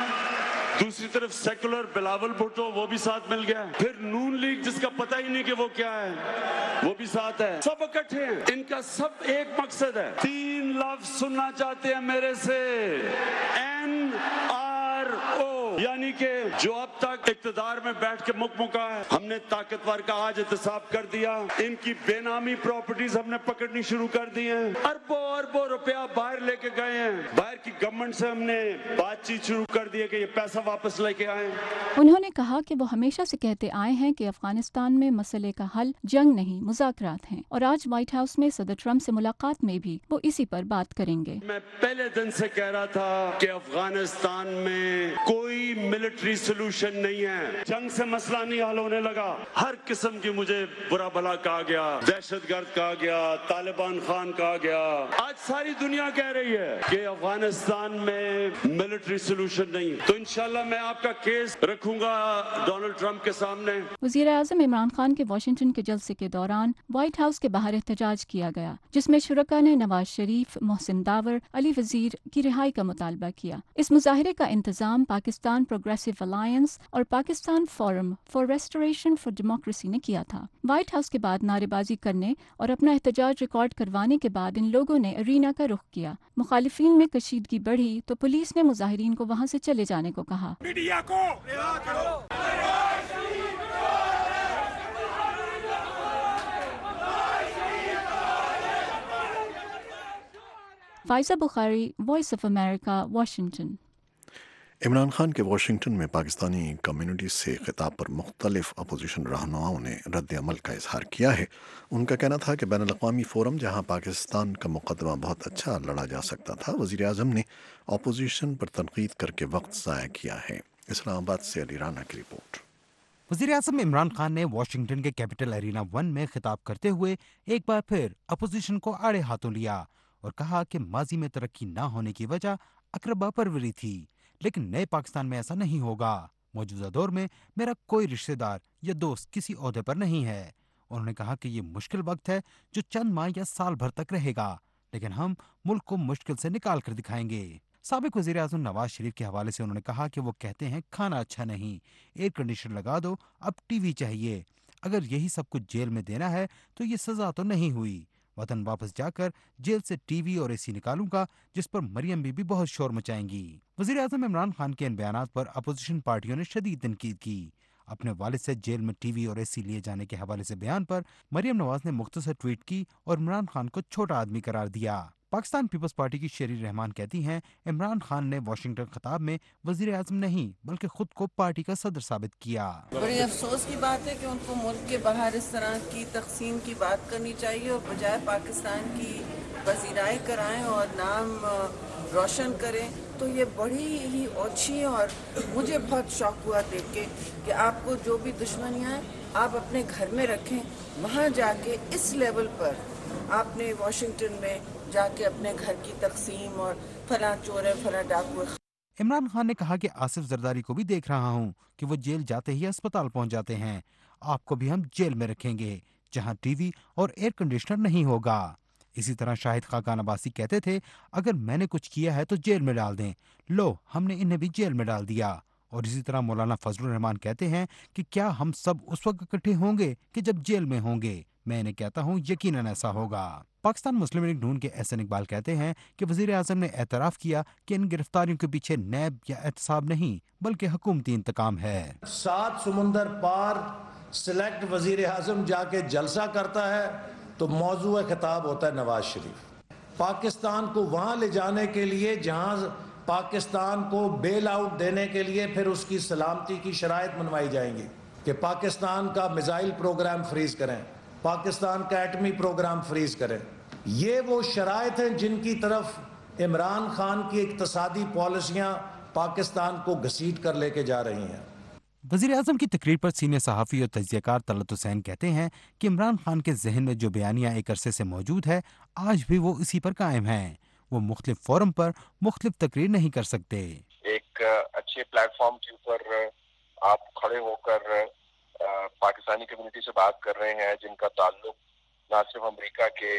दूसरी तरफ सेकुलर बिलावल भुट्टो, वो भी साथ मिल गया। फिर नून लीग जिसका पता ही नहीं कि वो क्या है, वो भी साथ है। सब इकट्ठे हैं, इनका सब एक मकसद है। 3 लफ्ज सुनना चाहते हैं मेरे से, NRO, यानी कि जो अब तक इक्तदार में बैठ के मुकमुका है, हमने ताकतवर का आज एहतसाब कर दिया। इनकी बेनामी प्रॉपर्टीज हमने पकड़नी शुरू कर दी हैं। अरबों अरबों रुपया बाहर लेके गए हैं। बाहर की गवर्नमेंट से हमने बातचीत शुरू कर दी है कि ये पैसा वापस लेके आए। उन्होंने कहा कि वो हमेशा से कहते आए हैं कि अफगानिस्तान में मसले का हल जंग नहीं मुज़ाकरात हैं, और आज व्हाइट हाउस में सदर ट्रम्प से मुलाकात में भी वो इसी पर बात करेंगे। मैं पहले दिन से कह रहा था कि अफगानिस्तान में कोई मिलिट्री सोल्यूशन नहीं है, जंग से मसला नहीं हल होने लगा। हर किस्म की मुझे बुरा भला कहा गया, दहशतगर्द कहा गया, तालिबान खान कहा गया। आज सारी दुनिया कह रही है कि अफगानिस्तान में मिलिट्री सोल्यूशन नहीं। तो इंशाल्लाह मैं आपका केस रखूंगा डोनाल्ड ट्रंप के सामने। वज़ीर आज़म इमरान खान के वाशिंगटन के जलसे के दौरान व्हाइट हाउस के बाहर एहतजाज किया गया, जिसमें शुरका ने नवाज शरीफ, मोहसिन दावर, अली वजीर की रिहाई का मुतालबा किया। इस मुजाहरे का इंतजाम पाकिस्तान प्रोग्रेसिव अलायंस और Pakistan forum for restoration for democracy ने किया था। व्हाइट हाउस के बाद नारेबाजी करने और अपना एहतजाज रिकॉर्ड करवाने के बाद इन लोगों ने अरीना का रुख किया। मुखालिफिन में कशीदगी बढ़ी तो पुलिस ने मुजाहिरीन को वहां से चले जाने को कहा। मीडिया को रिहा करो। Faiza Bukhari, voice of America, Washington. Imran Khan के वाशिंगटन में पाकिस्तानी कम्युनिटी से खिताब पर मुख्तलिफ अपोजिशन रहनुमाओं ने रद्द अमल का इजहार किया है। उनका कहना था कि बैनुल अक़वामी फ़ोरम जहां पाकिस्तान का मुकदमा बहुत अच्छा लड़ा जा सकता था, वज़ीर आज़म ने अपोजिशन पर तनकीद करके वक्त ज़ाया किया है। इस्लामाबाद से अली राना की रिपोर्ट। वज़ीर आज़म इमरान खान ने वाशिंगटन के कैपिटल अरीना 1 में खिताब करते हुए एक बार फिर अपोजिशन को आड़े हाथों लिया और कहा कि माजी में तरक्की न होने की वजह अकरबा परवरी थी, लेकिन नए पाकिस्तान में ऐसा नहीं होगा। मौजूदा दौर में मेरा कोई रिश्तेदार या दोस्त किसी ओहदे पर नहीं है। उन्होंने कहा कि ये मुश्किल वक्त है जो चंद माह या साल भर तक रहेगा, लेकिन हम मुल्क को मुश्किल से निकाल कर दिखाएंगे। साबिक वज़ीर आज़म नवाज शरीफ के हवाले से उन्होंने कहा कि वो कहते हैं खाना अच्छा नहीं, एयर कंडीशनर लगा दो, अब टीवी चाहिए। अगर यही सब कुछ जेल में देना है तो ये सजा तो नहीं हुई। वतन वापस जाकर जेल से टीवी और एसी निकालूंगा, जिस पर मरियम बीबी बहुत शोर मचाएंगी। वज़ीर आज़म इमरान खान के इन बयानात पर अपोजिशन पार्टियों ने शदीद तनकीद की। अपने वालिद से जेल में टीवी और एसी लिए जाने के हवाले से बयान पर मरियम नवाज ने मुख्तसर ट्वीट की और इमरान खान को छोटा आदमी करार दिया। पाकिस्तान पीपल्स पार्टी की शेरी रहमान कहती हैं, इमरान खान ने वाशिंगटन खिताब में वज़ीर आज़म नहीं बल्कि खुद को पार्टी का सदर साबित किया। बड़ी अफसोस की बात है कि उनको मुल्क के बाहर इस तरह की तकसीम की बात करनी चाहिए और बजाय पाकिस्तान की वज़ीराई कराएं और नाम रोशन करें, तो ये बड़ी ही ओछी और मुझे बहुत शौक हुआ देख के कि आपको जो भी दुश्मनियाँ हैं आप अपने घर में रखें, वहाँ जाके इस लेवल पर आपने वाशिंगटन में जाके अपने घर की तकसीम और फला चोर है फला डाकू है। इमरान खान ने कहा कि आसिफ जरदारी को भी देख रहा हूँ कि वो जेल जाते ही अस्पताल पहुँच जाते हैं। आपको भी हम जेल में रखेंगे जहाँ टीवी और एयर कंडीशनर नहीं होगा। इसी तरह शाहिद खाकान अब्बासी कहते थे, अगर मैंने कुछ किया है तो जेल में डाल दें। लो, हमने इन्हें भी जेल में डाल दिया। और इसी तरह मौलाना फजलुर रहमान कहते हैं कि क्या हम सब उस वक्त इकट्ठे होंगे कि जब जेल में होंगे। मैं इन्हें कहता हूँ यकीनन ऐसा होगा। पाकिस्तान मुस्लिम लीग नून के एहसन इकबाल कहते हैं कि वज़ीर आज़म ने एतराफ़ किया कि इन गिरफ्तारियों के पीछे नैब या एहतसाब नहीं बल्कि हुकूमती इंतकाम है। 7 समुंदर पार सिलेक्ट वज़ीर आज़म जाके जलसा करता है तो मौजूद खिताब होता है नवाज शरीफ। पाकिस्तान को वहाँ ले जाने के लिए जहाँ पाकिस्तान को बेल आउट देने के लिए फिर उसकी सलामती की शराइत मनवाई जाएंगी कि पाकिस्तान का मिसाइल प्रोग्राम फ्रीज करें, पाकिस्तान का एटमी प्रोग्राम फ्रीज करें। ये वो शराइत हैं जिनकी तरफ इमरान खान की इक्तसादी पॉलिसियाँ पाकिस्तान को घसीट कर लेके जा रही हैं। वज़ीर आज़म की तकरीर पर सीनियर सहाफ़ी और तज्ज़ियाकार तलत हुसैन कहते हैं कि इमरान खान के जहन में जो बयानियाँ एक अरसे से मौजूद है, आज भी वो इसी पर कायम हैं। वो मुख्तलिफ फोरम पर मुख्तलिफ तकरीर नहीं कर सकते। एक अच्छे प्लेटफॉर्म के ऊपर आप खड़े होकर पाकिस्तानी कम्युनिटी से बात कर रहे हैं जिनका ताल्लुक न सिर्फ अमेरिका के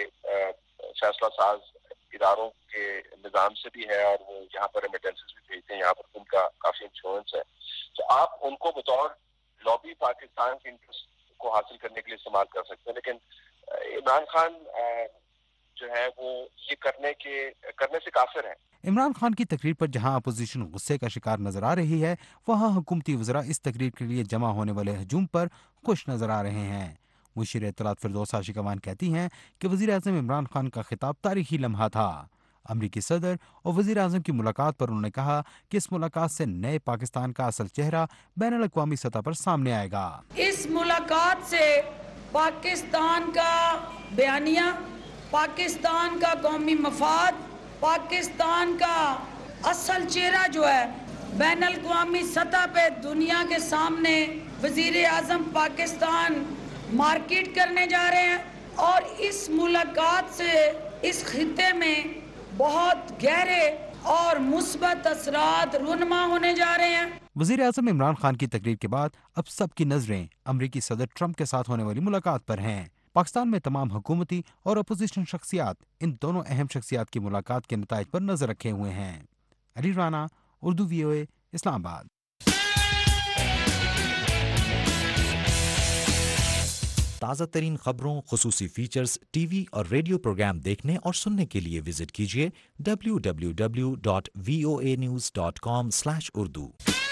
फैसला साज इदारों के निज़ाम से भी है और वो यहाँ पर रेमिटेंसेस भी भेजते हैं, यहाँ पर उनका काफ़ी इंश्योरेंस है, तो आप उनको बतौर लॉबी पाकिस्तान के इंटरेस्ट को हासिल करने के लिए इस्तेमाल कर सकते हैं। लेकिन इमरान खान जो है वो ये करने से काफिर है। इमरान खान की तकरीर पर जहां अपोजिशन गुस्से का शिकार नजर आ रही है, वहां हुकूमती वज़रा इस तकरीर के लिए जमा होने वाले हजूम पर खुश नजर आ रहे हैं। मुशीर इत्तलात फिरदौस आशिकवान कहती हैं कि वज़ीर आज़म इमरान खान का खिताब तारीखी लम्हा था। अमरीकी सदर और वज़ीर आज़म की मुलाकात पर उन्होंने कहा कि इस मुलाकात से नए पाकिस्तान का असल चेहरा बैनुल अक़वामी सतह पर सामने आएगा। इस मुलाकात से पाकिस्तान का बयानिया, पाकिस्तान का कौमी मफाद, पाकिस्तान का असल चेहरा जो है बैनुल अक़वामी सतह पे दुनिया के सामने वज़ीर आज़म पाकिस्तान मार्केट करने जा रहे हैं। और इस मुलाकात से इस खित्ते में बहुत गहरे और मुस्बत असरात रुनमा होने जा रहे हैं। वज़ीर आज़म इमरान खान की तकरीर के बाद अब सबकी नजरें अमरीकी सदर ट्रंप के साथ होने वाली मुलाकात पर हैं। पाकिस्तान में तमाम हुकूमती और अपोजिशन शख्सियात इन दोनों अहम शख्सियात की मुलाकात के नताइज पर नजर रखे हुए हैं। अली राना, उर्दू VOA, इस्लामाबाद। ताज़ा तरीन खबरों, खुसूसी फीचर्स, टीवी और रेडियो प्रोग्राम देखने और सुनने के लिए विजिट कीजिए www.voanews.com/urdu।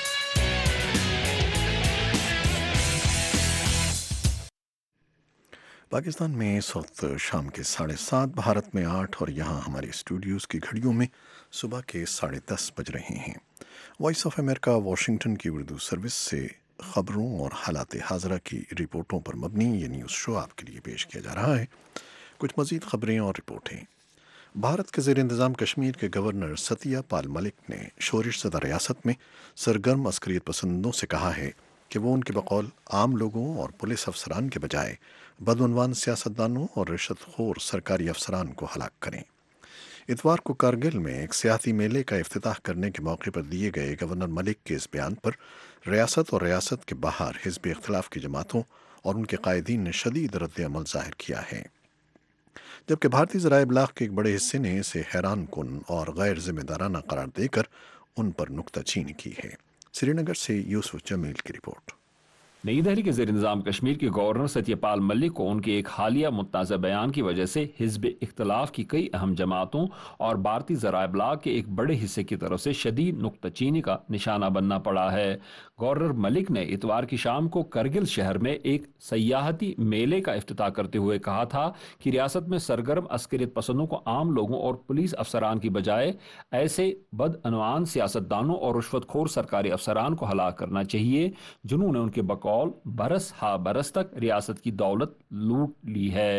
पाकिस्तान में इस वक्त शाम के 7:30, भारत में 8 और यहाँ हमारे स्टूडियोज़ की घड़ियों में सुबह के 10:30 बज रहे हैं। वॉइस ऑफ अमेरिका वाशिंगटन की उर्दू सर्विस से खबरों और हालात हाज़रा की रिपोर्टों पर मबनी ये न्यूज़ शो आपके लिए पेश किया जा रहा है। कुछ मज़ीद खबरें और रिपोर्टें। भारत के ज़ेर इंतज़ाम कश्मीर के गवर्नर सत्यपाल मलिक ने शोरिश ज़दा रियासत में सरगर्म अस्करियत पसंदों से कहा है कि वो उनके बकौल आम लोगों और पुलिस अफसरान के बजाय बदउनवान सियासतदानों और रिश्वतखोर सरकारी अफसरान को हलाक करें। इतवार को कारगिल में एक सियासी मेले का इफ्तिताह करने के मौके पर दिए गए गवर्नर मलिक के इस बयान पर रियासत और रियासत के बाहर हिज़्ब इख्तिलाफ की जमातों और उनके कायदीन ने शदीद रद्द-ए-अमल ज़ाहिर किया है, जबकि भारतीय ज़राए इब्लाग़ के एक बड़े हिस्से ने इसे हैरान कुन और गैर जिम्मेदाराना करार देकर उन पर नुक्ताचीनी की है। श्रीनगर से यूसुफ जमील की रिपोर्ट। नई दिल्ली के ज़ेर इंतज़ाम कश्मीर के गवर्नर सत्यपाल मलिक को उनके एक हालिया मुतनाज़ा बयान की वजह से हिज़्ब इख्तिलाफ की कई अहम जमातों और भारतीय ज़राए इब्लाग़ के एक बड़े हिस्से की तरफ से शदीद नुक्ताचीनी का निशाना बनना पड़ा है। गवर्नर मलिक ने इतवार की शाम को करगिल शहर में एक सयाहती मेले का इफ्तिताह करते हुए कहा था कि रियासत में सरगर्म अस्करियत पसंदों को आम लोगों और पुलिस अफसरान की बजाय ऐसे बदअनवान सियासतदानों और रुश्वतखोर सरकारी अफसरान को हलाक करना चाहिए जिन्होंने उनके बकौल बरस हा बरस तक रियासत की दौलत लूट ली है।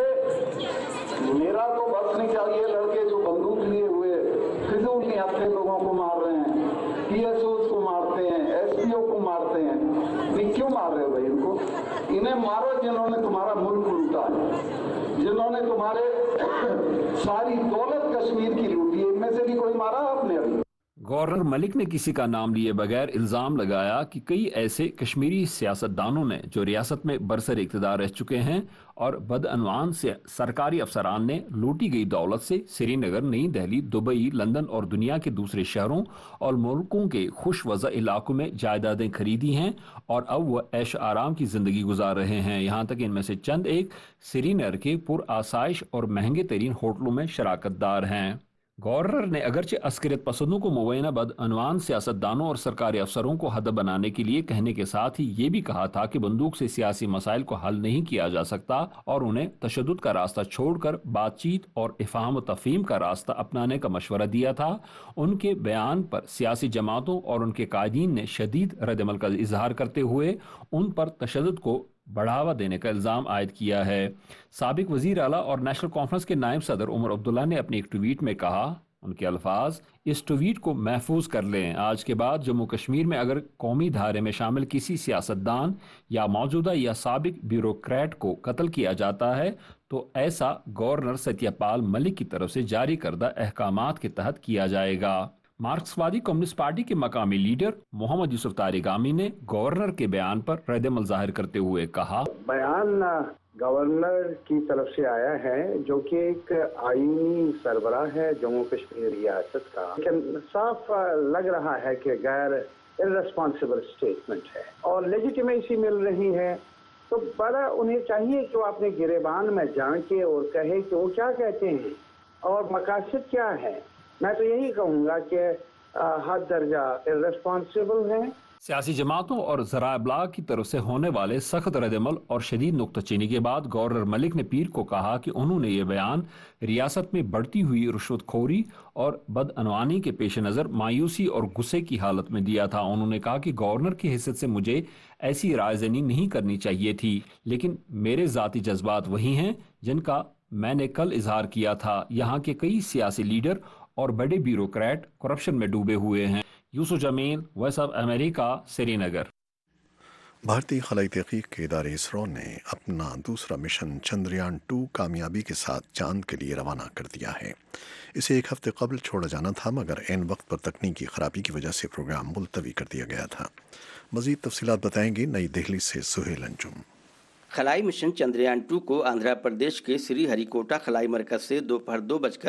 मेरा तो बस नहीं चाहिए लड़के जो बंदूक लिए हुए फिजूल नहीं अपने लोगों को मार रहे हैं, PSOs को मारते हैं, SPO को मारते हैं। नहीं क्यों मार रहे हो भाई इनको? इन्हें मारो जिन्होंने तुम्हारा मुल्क लूटा है, जिन्होंने तुम्हारे सारी दौलत कश्मीर की लूटी है। इनमें से भी कोई मारा आपने अभी? गवर्नर मलिक ने किसी का नाम लिए बगैर इल्ज़ाम लगाया कि कई ऐसे कश्मीरी सियासतदानों ने जो रियासत में बरसर इक़्तिदार रह चुके हैं और बदअनवान से सरकारी अफसरान ने लूटी गई दौलत से श्रीनगर, नई दिल्ली, दुबई, लंदन और दुनिया के दूसरे शहरों और मुल्कों के खुश वज़ा इलाकों में जायदादें खरीदी हैं और अब वह ऐश आराम की ज़िंदगी गुजार रहे हैं। यहाँ तक इनमें से चंद एक श्रीनगर के पुरआसाइश और महंगे तरीन होटलों में शराकतदार हैं। गवर्नर ने अगरचे अस्करियत पसंदों को मुबैना बदअनवान सियासतदानों और सरकारी अफसरों को हद बनाने के लिए कहने के साथ ही ये भी कहा था कि बंदूक से सियासी मसाइल को हल नहीं किया जा सकता और उन्हें तशद्दुद का रास्ता छोड़कर बातचीत और इफ़हाम व तफ़हीम का रास्ता अपनाने का मशवरा दिया था। उनके बयान पर सियासी जमातों और उनके कायदीन ने शदीद रद्द-ए-अमल का इजहार करते हुए उन पर तशद्दुद को बढ़ावा देने का इल्ज़ाम आयद किया है। साबिक वज़ीर आला और नेशनल कॉन्फ्रेंस के नायब सदर उमर अब्दुल्ला ने अपने एक ट्वीट में कहा, उनके अल्फाज, इस ट्वीट को महफूज कर लें। आज के बाद जम्मू कश्मीर में अगर कौमी धारे में शामिल किसी सियासतदान या मौजूदा या साबिक ब्यूरोक्रेट को कत्ल किया जाता है तो ऐसा गवर्नर सत्यपाल मलिक की तरफ से जारी करदा अहकामात के तहत किया जाएगा। मार्क्सवादी कम्युनिस्ट पार्टी के मकामी लीडर मोहम्मद यूसुफ तारिगामी ने गवर्नर के बयान पर रद्द-ए-अमल जाहिर करते हुए कहा, बयान गवर्नर की तरफ से आया है जो कि एक आईनी सरबराह है जम्मू कश्मीर रियासत का, लेकिन साफ लग रहा है कि गैर इररेस्पॉन्सिबल स्टेटमेंट है और लेजिटिमेसी मिल रही है। तो बड़ा उन्हें चाहिए कि वो अपने गिरेबान में झांके और कहे कि वो क्या कहते हैं और मकासद क्या है। मैं तो यही कहूँगा कि हद दर्जा इररेस्पॉन्सिबल है। सियासी जमातों और ज़राए इब्लाग़ की तरफ से होने वाले सख्त रद्द-ए-अमल और शदीद नुक्ताचीनी के बाद गवर्नर मलिक ने पीर को कहा कि उन्होंने ये बयान रियासत में बढ़ती हुई रुश्वतखोरी और बदअनवानी के पेश नज़र मायूसी और गुस्से की हालत में दिया था। उन्होंने कहा कि गवर्नर की हैसियत से मुझे ऐसी रायज़नी नहीं करनी चाहिए थी, लेकिन मेरे ज़ाती जज्बात वही हैं जिनका मैंने कल इजहार किया था। यहाँ के कई सियासी लीडर और बड़े ब्यूरोक्रेट करप्शन में डूबे हुए हैं। Yusuf Jamil, voice of America, Srinagar. भारतीय खलाई तहकीक के इदारे इसरो ने अपना दूसरा मिशन चंद्रयान-2 कामयाबी के साथ चांद के लिए रवाना कर दिया है। इसे एक हफ्ते कबल छोड़ा जाना था, मगर ऐन वक्त पर तकनीकी खराबी की वजह से प्रोग्राम मुलतवी कर दिया गया था। मजीद तफसीलात बताएंगे नई दिल्ली से सुहेल अंजुम। खलाई मिशन चंद्रयान-2 को आंध्र प्रदेश के श्रीहरिकोटा खलाई मरकज से दोपहर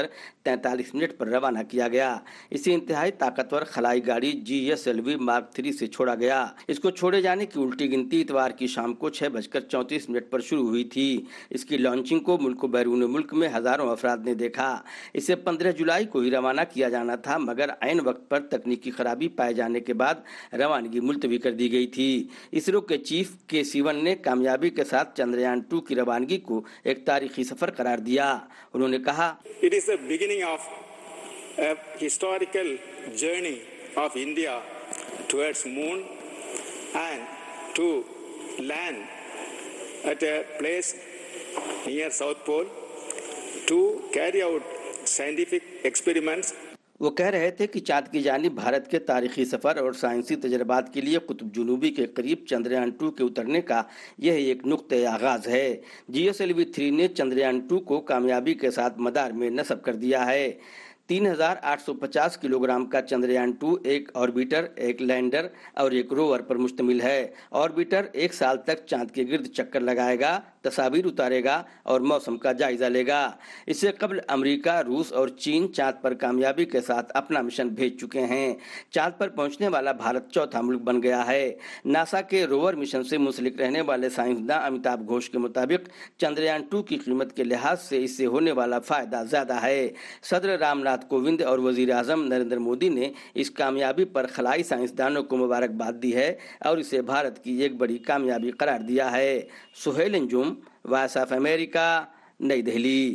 2:43 पर रवाना किया गया। इसे इंतहाई ताकतवर खलाई गाड़ी GSLV मार्क 3 से छोड़ा गया। इसको छोड़े जाने की उल्टी गिनती इतवार की शाम को 6:34 पर शुरू हुई थी। इसकी लॉन्चिंग को मुल्क बैरून मुल्क में हजारों अफराद ने देखा। इसे 15 जुलाई को ही रवाना किया जाना था, मगर ऐन वक्त पर तकनीकी खराबी पाए जाने के बाद रवानगी मुलतवी कर दी गई थी। इसरो के चीफ के सिवन ने कामयाबी के साथ चंद्रयान-2 की रवानगी को एक तारीखी सफर करार दिया। उन्होंने कहा, It is the beginning of a historical journey of India towards moon and to land at a place near South Pole to carry out scientific experiments. وہ کہہ رہے تھے کہ چاند کی جانب بھارت کے تاریخی سفر اور سائنسی تجربات کے لیے قطب جنوبی کے قریب چندریان 2 کے اترنے کا یہ ایک نقطۂ آغاز ہے۔ GSLV-3 نے چندریان 2 کو کامیابی کے ساتھ مدار میں نصب کر دیا ہے۔ 3850 کلو گرام کا چندریان 2 ایک آربیٹر، ایک لینڈر اور ایک روور پر مشتمل ہے۔ آربیٹر 1 سال تک چاند کے گرد چکر لگائے گا، تصاویر اتارے گا اور موسم کا جائزہ لے گا۔ اس سے قبل امریکہ، روس اور چین چاند پر کامیابی کے ساتھ اپنا مشن بھیج چکے ہیں۔ چاند پر پہنچنے والا بھارت چوتھا ملک بن گیا ہے۔ ناسا کے روور مشن سے منسلک رہنے والے سائنسداں امیتابھ گھوش کے مطابق چندریان 2 کی قیمت کے لحاظ سے اس سے ہونے والا فائدہ زیادہ ہے۔ صدر رام ناتھ کووند اور وزیر اعظم نریندر مودی نے اس کامیابی پر خلائی سائنسدانوں کو مبارکباد دی ہے اور اسے بھارت کی ایک بڑی کامیابی قرار دیا ہے۔ Suhail Anjum, voice of America, Nai Delhi.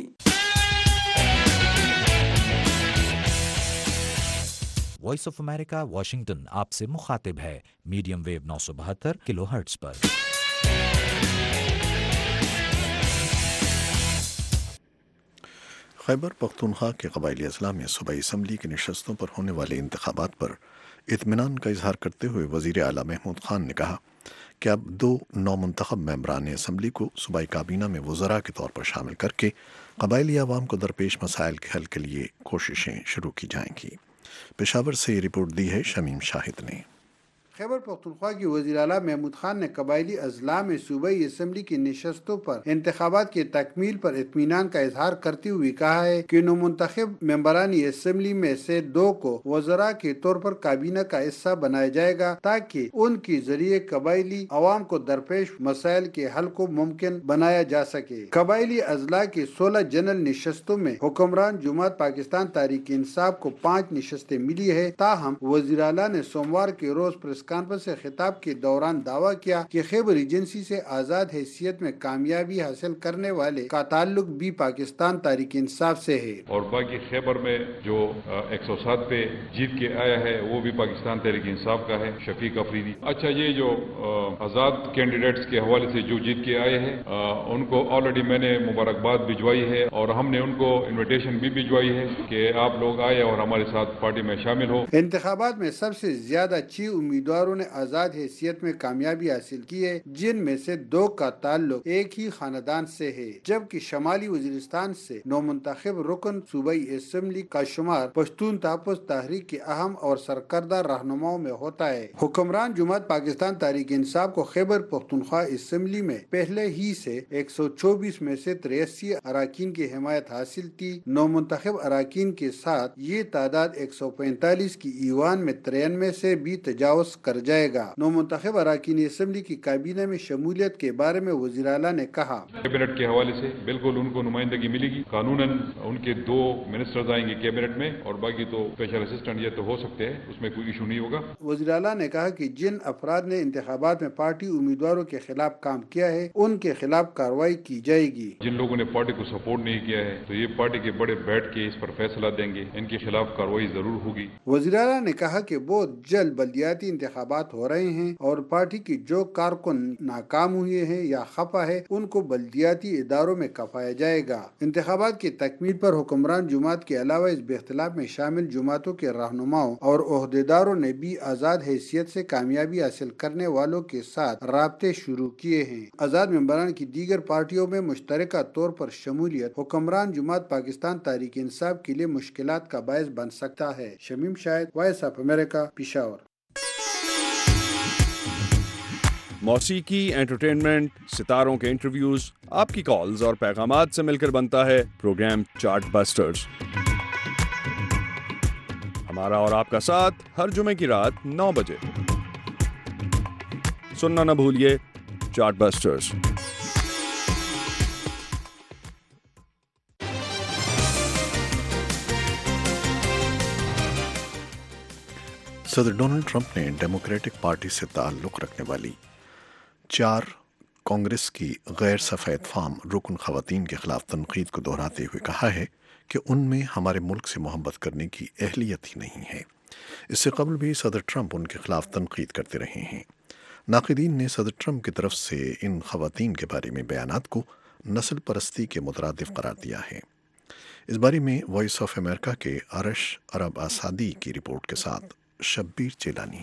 Voice of America Washington آپ سے مخاطب ہے میڈیم ویو 972 کلو ہرٹز پر۔ خیبر پختونخوا کے قبائلی اضلاع میں صوبائی اسمبلی کی نشستوں پر ہونے والے انتخابات پر اطمینان کا اظہار کرتے ہوئے وزیر اعلیٰ محمود خان نے کہا کہ اب 2 نومنتخب ممبران اسمبلی کو صوبائی کابینہ میں وزراء کے طور پر شامل کر کے قبائلی عوام کو درپیش مسائل کے حل کے لیے کوششیں شروع کی جائیں گی۔ پشاور سے یہ رپورٹ دی ہے شمیم شاہد نے۔ خیبر پختونخوا کی وزیر اعلیٰ محمود خان نے قبائلی اضلاع میں صوبائی اسمبلی کی نشستوں پر انتخابات کی تکمیل پر اطمینان کا اظہار کرتے ہوئے کہا ہے کہ نومنتخب ممبران اسمبلی میں سے 2 کو وزراء کے طور پر کابینہ کا حصہ بنایا جائے گا تاکہ ان کے ذریعے قبائلی عوام کو درپیش مسائل کے حل کو ممکن بنایا جا سکے۔ قبائلی اضلاع کی 16 جنرل نشستوں میں حکمران جماعت پاکستان تحریک انصاف کو 5 نشستیں ملی ہے، تاہم وزیر اعلیٰ نے سوموار کے روز پریس کانفرنس سے خطاب کے دوران دعویٰ کیا کہ خیبر ایجنسی سے آزاد حیثیت میں کامیابی حاصل کرنے والے کا تعلق بھی پاکستان تحریک انصاف سے ہے، اور باقی خیبر میں جو 107 پہ جیت کے آیا ہے وہ بھی پاکستان تحریک انصاف کا ہے، شفیق افریدی۔ اچھا، یہ جو آزاد کینڈیڈیٹس کے حوالے سے جو جیت کے آئے ہیں ان کو آلریڈی میں نے مبارکباد بھجوائی ہے اور ہم نے ان کو انویٹیشن بھی بھجوائی ہے کہ آپ لوگ آئے اور ہمارے ساتھ پارٹی میں شامل ہو۔ انتخابات میں سب سے زیادہ 6 امیدواروں نے آزاد حیثیت میں کامیابی حاصل کی ہے، جن میں سے 2 کا تعلق ایک ہی خاندان سے ہے، جبکہ شمالی وزیرستان سے نومنتخب رکن صوبائی اسمبلی کا شمار پشتون تحفظ تحریک کے اہم اور سرکردہ رہنماؤں میں ہوتا ہے۔ حکمران جماعت پاکستان تحریک انصاف کو خیبر پختونخوا اسمبلی میں پہلے ہی سے 124 میں سے 83 اراکین کی حمایت حاصل تھی۔ نومنتخب اراکین کے ساتھ یہ تعداد 145 کی ایوان میں 93 سے بھی تجاوز کر جائے گا۔ نومنتخب اراکین اسمبلی کی کابینہ میں شمولیت کے بارے میں وزیر اعلیٰ نے کہا، کیبنٹ کے حوالے سے بالکل ان کو نمائندگی ملے گی، قانوناً ان کے 2 منسٹرز آئیں گے کیبنٹ میں اور باقی تو اسپیشل اسسٹنٹ یہ تو ہو سکتے ہیں، اس میں کوئی ایشو نہیں ہوگا۔ وزیر اعلیٰ نے کہا کہ جن افراد نے انتخابات میں پارٹی امیدواروں کے خلاف کام کیا ہے ان کے خلاف کارروائی کی جائے گی۔ جن لوگوں نے پارٹی کو سپورٹ نہیں کیا ہے تو یہ پارٹی کے بڑے بیٹھ کے اس پر فیصلہ دیں گے، ان کے خلاف کارروائی ضرور ہوگی۔ وزیر اعلیٰ نے کہا کہ بہت جلد بلدیاتی انتخابات ہو رہے ہیں اور پارٹی کی جو کارکن ناکام ہوئے ہیں یا خفا ہے ان کو بلدیاتی اداروں میں کفایا جائے گا۔ انتخابات کی تکمیل پر حکمران جماعت کے علاوہ اس اختلاف میں شامل جماعتوں کے رہنماؤں اور عہدیداروں نے بھی آزاد حیثیت سے کامیابی حاصل کرنے والوں کے ساتھ رابطے شروع کیے ہیں۔ آزاد ممبران کی دیگر پارٹیوں میں مشترکہ طور پر شمولیت حکمران جماعت پاکستان تحریک انصاف کے لیے مشکلات کا باعث بن سکتا ہے۔ Shamim Shahid, voice of America, Peshawar. موسیقی، انٹرٹینمنٹ، ستاروں کے انٹرویوز، آپ کی کالز اور پیغامات سے مل کر بنتا ہے پروگرام چارٹ بسٹرز۔ ہمارا اور آپ کا ساتھ ہر جمعے کی رات 9 بجے سننا نہ بھولیے، چارٹ بسٹرز۔ صدر ڈونلڈ ٹرمپ نے ڈیموکریٹک پارٹی سے تعلق رکھنے والی 4 کانگریس کی غیر سفید فام رکن خواتین کے خلاف تنقید کو دہراتے ہوئے کہا ہے کہ ان میں ہمارے ملک سے محبت کرنے کی اہلیت ہی نہیں ہے۔ اس سے قبل بھی صدر ٹرمپ ان کے خلاف تنقید کرتے رہے ہیں۔ ناقدین نے صدر ٹرمپ کی طرف سے ان خواتین کے بارے میں بیانات کو نسل پرستی کے مترادف قرار دیا ہے۔ اس بارے میں وائس آف امریکہ کے ارش عرب آسادی کی رپورٹ کے ساتھ شبیر چیلانی۔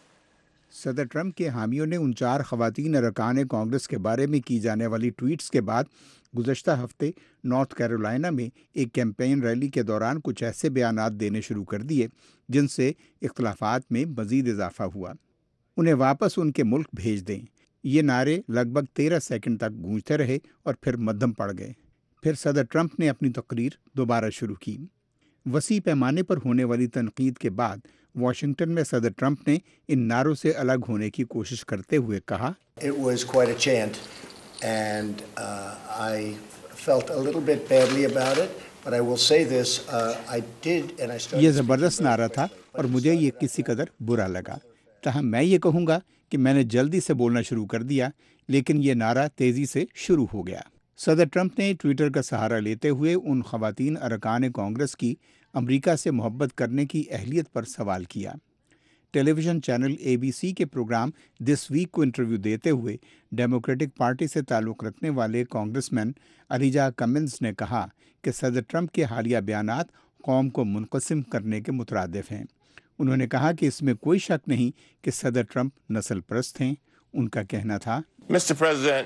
صدر ٹرمپ کے حامیوں نے ان 4 خواتین ارکان کانگریس کے بارے میں کی جانے والی ٹویٹس کے بعد گزشتہ ہفتے نارتھ کیرولائنا میں ایک کیمپین ریلی کے دوران کچھ ایسے بیانات دینے شروع کر دیے جن سے اختلافات میں مزید اضافہ ہوا۔ انہیں واپس ان کے ملک بھیج دیں، یہ نعرے لگ بھگ 13 سیکنڈ تک گونجتے رہے اور پھر مدھم پڑ گئے۔ پھر صدر ٹرمپ نے اپنی تقریر دوبارہ شروع کی۔ وسیع پیمانے پر ہونے والی تنقید کے بعد واشنگٹن میں صدر ٹرمپ نے ان نعروں سے الگ ہونے کی کوشش کرتے ہوئے کہا، It was quite a chant and I felt a little bit badly about it, but I will say this, I did and I started. یہ زبردست نعرہ تھا اور مجھے یہ کسی قدر برا لگا، تاہم میں یہ کہوں گا کہ میں نے جلدی سے بولنا شروع کر دیا، لیکن یہ نعرہ تیزی سے شروع ہو گیا۔ صدر ٹرمپ نے ٹویٹر کا سہارا لیتے ہوئے ان خواتین ارکان کانگریس کی امریکہ سے محبت کرنے کی اہلیت پر سوال کیا۔ ٹیلی ویژن چینل ABC کے پروگرام دس ویک کو انٹرویو دیتے ہوئے ڈیموکریٹک پارٹی سے تعلق رکھنے والے کانگریس مین الیجا کمنز نے کہا کہ صدر ٹرمپ کے حالیہ بیانات قوم کو منقسم کرنے کے مترادف ہیں۔ انہوں نے کہا کہ اس میں کوئی شک نہیں کہ صدر ٹرمپ نسل پرست ہیں۔ ان کا کہنا تھا، Mr. President,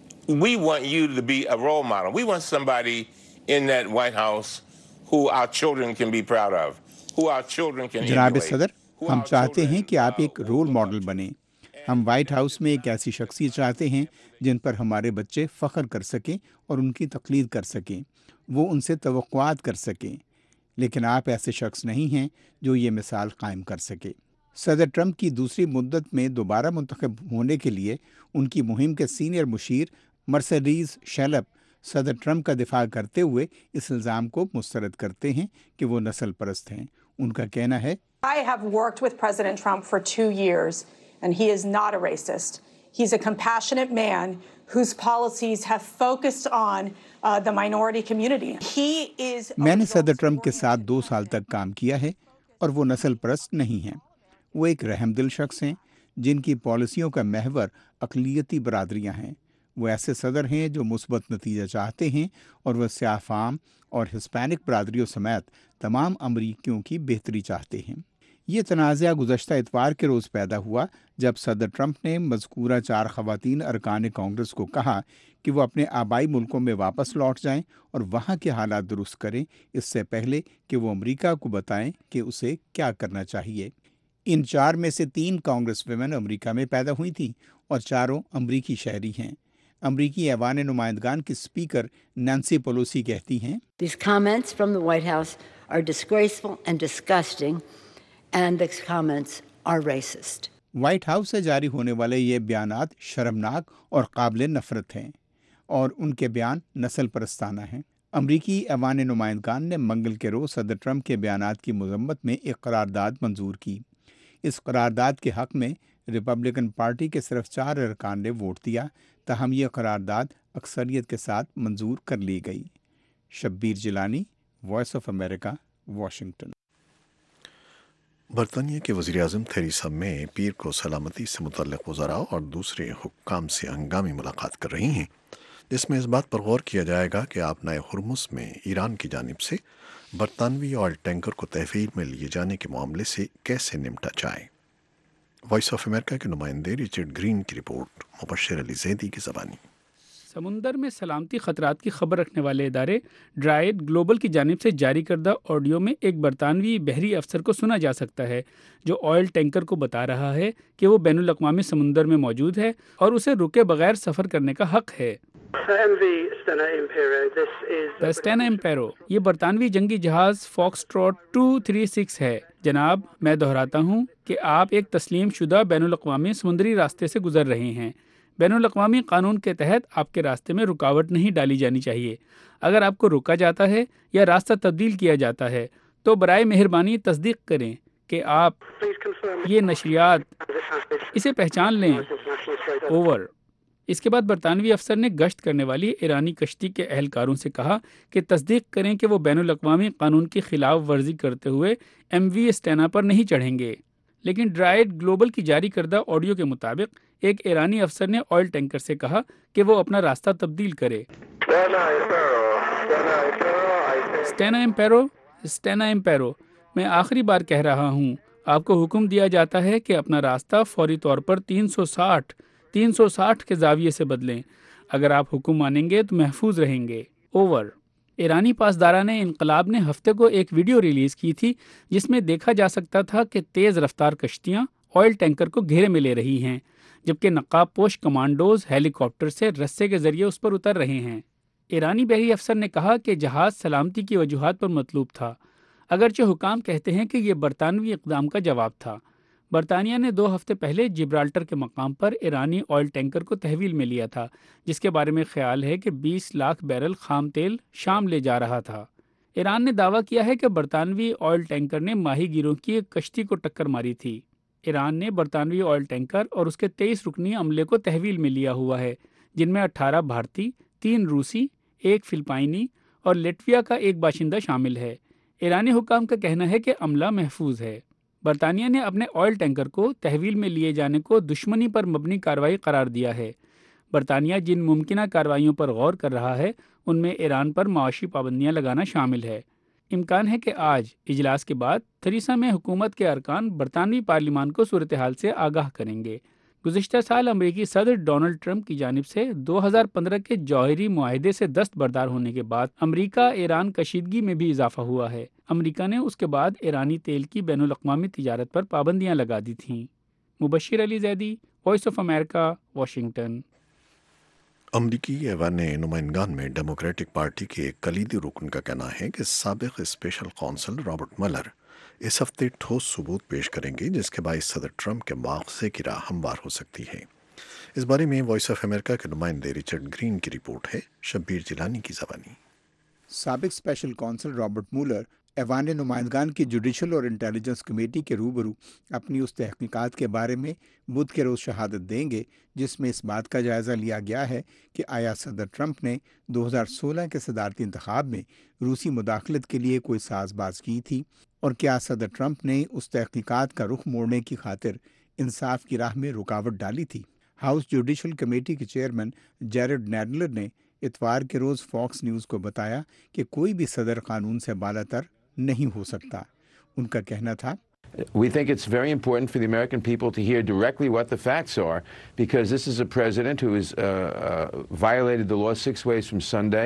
we want you to be a role model. We want somebody in that White House who our children can be proud of, who our children can جناب emulate. صدر، ہم چاہتے ہیں کہ آپ ایک رول ماڈل بنیں۔ ہم وائٹ ہاؤس میں ایک ایسی شخصیت چاہتے ہیں جن پر ہمارے بچے فخر کر سکیں اور ان کی تقلید کر سکیں، وہ ان سے توقعات کر سکیں، لیکن آپ ایسے شخص نہیں ہیں جو یہ مثال قائم کر سکے۔ صدر ٹرمپ کی دوسری مدت میں دوبارہ منتخب ہونے کے لیے ان کی مہم کے سینئر مشیر مرسیڈیز شیلپ صدر ٹرمپ کا دفاع کرتے ہوئے اس الزام کو مسترد کرتے ہیں کہ وہ نسل پرست ہیں۔ ان کا کہنا ہے، I have worked with President Trump for 2 years and he is not a racist. He's a compassionate man whose policies have focused on the minority community. He is میں نے صدر ٹرمپ کے ساتھ 2 سال تک کام کیا ہے اور وہ نسل پرست نہیں ہیں۔ وہ ایک رحم دل شخص ہیں جن کی پالیسیوں کا محور اقلیتی برادریاں ہیں۔ وہ ایسے صدر ہیں جو مثبت نتیجہ چاہتے ہیں اور وہ سیاہ فام اور ہسپینک برادریوں سمیت تمام امریکیوں کی بہتری چاہتے ہیں۔ یہ تنازعہ گزشتہ اتوار کے روز پیدا ہوا جب صدر ٹرمپ نے مذکورہ 4 خواتین ارکان کانگریس کو کہا کہ وہ اپنے آبائی ملکوں میں واپس لوٹ جائیں اور وہاں کے حالات درست کریں، اس سے پہلے کہ وہ امریکہ کو بتائیں کہ اسے کیا کرنا چاہیے۔ ان 4 میں سے 3 کانگریس ویمن امریکہ میں پیدا ہوئی تھیں اور چاروں امریکی شہری ہیں۔ امریکی ایوان نمائندگان کی اسپیکر نینسی پیلوسی کہتی ہیں، These comments from the White House are disgraceful and disgusting, and the comments are racist. White House سے جاری ہونے والے یہ بیانات شرمناک اور قابل نفرت ہیں اور ان کے بیان نسل پرستانہ ہیں۔ امریکی ایوان نمائندگان نے منگل کے روز صدر ٹرمپ کے بیانات کی مذمت میں ایک قرارداد منظور کی۔ اس قرارداد کے حق میں ریپبلکن پارٹی کے صرف 4 ارکان نے ووٹ دیا، تاہم یہ قرارداد اکثریت کے ساتھ منظور کر لی گئی۔ Shabbir Jilani, voice of America, Washington. برطانیہ کے وزیراعظم تھریسا مے پیر کو سلامتی سے متعلق وزراء اور دوسرے حکام سے ہنگامی ملاقات کر رہی ہیں، جس میں اس بات پر غور کیا جائے گا کہ آبنائے ہرمز میں ایران کی جانب سے برطانوی آئل ٹینکر کو تحویل میں لیے جانے کے معاملے سے کیسے نمٹا جائے۔ وائس آف امریکہ کے نمائندے ریچرڈ گرین کی رپورٹ، مبشر علی زیدی کی زبانی۔ سمندر میں سلامتی خطرات کی خبر رکھنے والے ادارے ڈرائیڈ گلوبل کی جانب سے جاری کردہ آڈیو میں ایک برطانوی بحری افسر کو سنا جا سکتا ہے جو آئل ٹینکر کو بتا رہا ہے کہ وہ بین الاقوامی سمندر میں موجود ہے اور اسے رکے بغیر سفر کرنے کا حق ہے۔ اسٹینا امپیرو، یہ برطانوی جنگی جہاز فاکس ٹروٹ 236 ہے۔ جناب، میں دہراتا ہوں کہ آپ ایک تسلیم شدہ بین الاقوامی سمندری راستے سے گزر رہے ہیں۔ بین الاقوامی قانون کے تحت آپ کے راستے میں رکاوٹ نہیں ڈالی جانی چاہیے۔ اگر آپ کو روکا جاتا ہے یا راستہ تبدیل کیا جاتا ہے تو برائے مہربانی تصدیق کریں کہ آپ یہ نشریات اسے پہچان لیں۔ اوور۔ اس کے بعد برطانوی افسر نے گشت کرنے والی ایرانی کشتی کے اہلکاروں سے کہا کہ تصدیق کریں کہ وہ بین الاقوامی قانون کی خلاف ورزی کرتے ہوئے ایم وی اسٹینا پر نہیں چڑھیں گے، لیکن ڈرائیڈ گلوبل کی جاری کردہ آڈیو کے مطابق ایک ایرانی افسر نے آئل ٹینکر سے کہا کہ وہ اپنا راستہ تبدیل کرے۔ اسٹینا ایمپیرو، میں آخری بار کہہ رہا ہوں، آپ کو حکم دیا جاتا ہے کہ اپنا راستہ فوری طور پر 360 کے زاویے سے بدلیں۔ اگر آپ حکم مانیں گے تو محفوظ رہیں گے۔ اوور۔ ایرانی پاسداران انقلاب نے ہفتے کو ایک ویڈیو ریلیز کی تھی جس میں دیکھا جا سکتا تھا کہ تیز رفتار کشتیاں آئل ٹینکر کو گھیرے میں لے رہی ہیں، جبکہ نقاب پوش کمانڈوز ہیلی کاپٹر سے رسے کے ذریعے اس پر اتر رہے ہیں۔ ایرانی بحری افسر نے کہا کہ جہاز سلامتی کی وجوہات پر مطلوب تھا، اگرچہ حکام کہتے ہیں کہ یہ برطانوی اقدام کا جواب تھا۔ برطانیہ نے 2 ہفتے پہلے جبرالٹر کے مقام پر ایرانی آئل ٹینکر کو تحویل میں لیا تھا، جس کے بارے میں خیال ہے کہ 20 لاکھ بیرل خام تیل شام لے جا رہا تھا۔ ایران نے دعویٰ کیا ہے کہ برطانوی آئل ٹینکر نے ماہی گیروں کی ایک کشتی کو ٹکر ماری تھی۔ ایران نے برطانوی آئل ٹینکر اور اس کے 23 رکنی عملے کو تحویل میں لیا ہوا ہے، جن میں 18 بھارتی، 3 روسی، 1 فلپائنی اور لٹویا کا 1 باشندہ شامل ہے۔ ایرانی حکام کا کہنا ہے کہ عملہ محفوظ ہے۔ برطانیہ نے اپنے آئل ٹینکر کو تحویل میں لیے جانے کو دشمنی پر مبنی کارروائی قرار دیا ہے۔ برطانیہ جن ممکنہ کارروائیوں پر غور کر رہا ہے ان میں ایران پر معاشی پابندیاں لگانا شامل ہے۔ امکان ہے کہ آج اجلاس کے بعد تھریسا میں حکومت کے ارکان برطانوی پارلیمان کو صورتحال سے آگاہ کریں گے۔ گزشتہ سال امریکی صدر ڈونلڈ ٹرمپ کی جانب سے 2015 کے جوہری معاہدے سے دستبردار ہونے کے بعد امریکہ ایران کشیدگی میں بھی اضافہ ہوا ہے۔ امریکہ نے اس کے بعد ایرانی تیل کی بین الاقوامی تجارت پر پابندیاں لگا دی تھیں۔ Mubashir Ali Zaidi, voice of America, Washington. امریکی ایوان نمائندگان میں ڈیموکریٹک پارٹی کے ایک کلیدی رکن کا کہنا ہے کہ سابق اسپیشل کونسل رابرٹ ملر اس ہفتے ٹھوس ثبوت پیش کریں گے جس کے باعث صدر ٹرمپ کے مواخذے کی راہ ہموار ہو سکتی ہے۔ اس بارے میں وائس آف امریکہ کے نمائندے ریچرڈ گرین کی رپورٹ ہے، شبیر جیلانی کی زبانی۔ سابق اسپیشل کونسل رابرٹ مولر ایوان نمائندگان کی جوڈیشل اور انٹیلیجنس کمیٹی کے روبرو اپنی اس تحقیقات کے بارے میں بدھ کے روز شہادت دیں گے جس میں اس بات کا جائزہ لیا گیا ہے کہ آیا صدر ٹرمپ نے 2016 کے صدارتی انتخاب میں روسی مداخلت کے لیے کوئی ساز باز کی تھی، اور کیا صدر ٹرمپ نے اس تحقیقات کا رخ موڑنے کی خاطر انصاف کی راہ میں رکاوٹ ڈالی تھی۔ ہاؤس جوڈیشل کمیٹی کے چیئرمین جیرڈ نیڈلر نے اتوار کے روز فاکس نیوز کو بتایا کہ کوئی بھی صدر قانون سے بالاتر نہیں ہو سکتا۔ ان کا کہنا تھا، We think it's very important for the American people to hear directly what the facts are, because this is a president who has violated the law 6 ways from Sunday.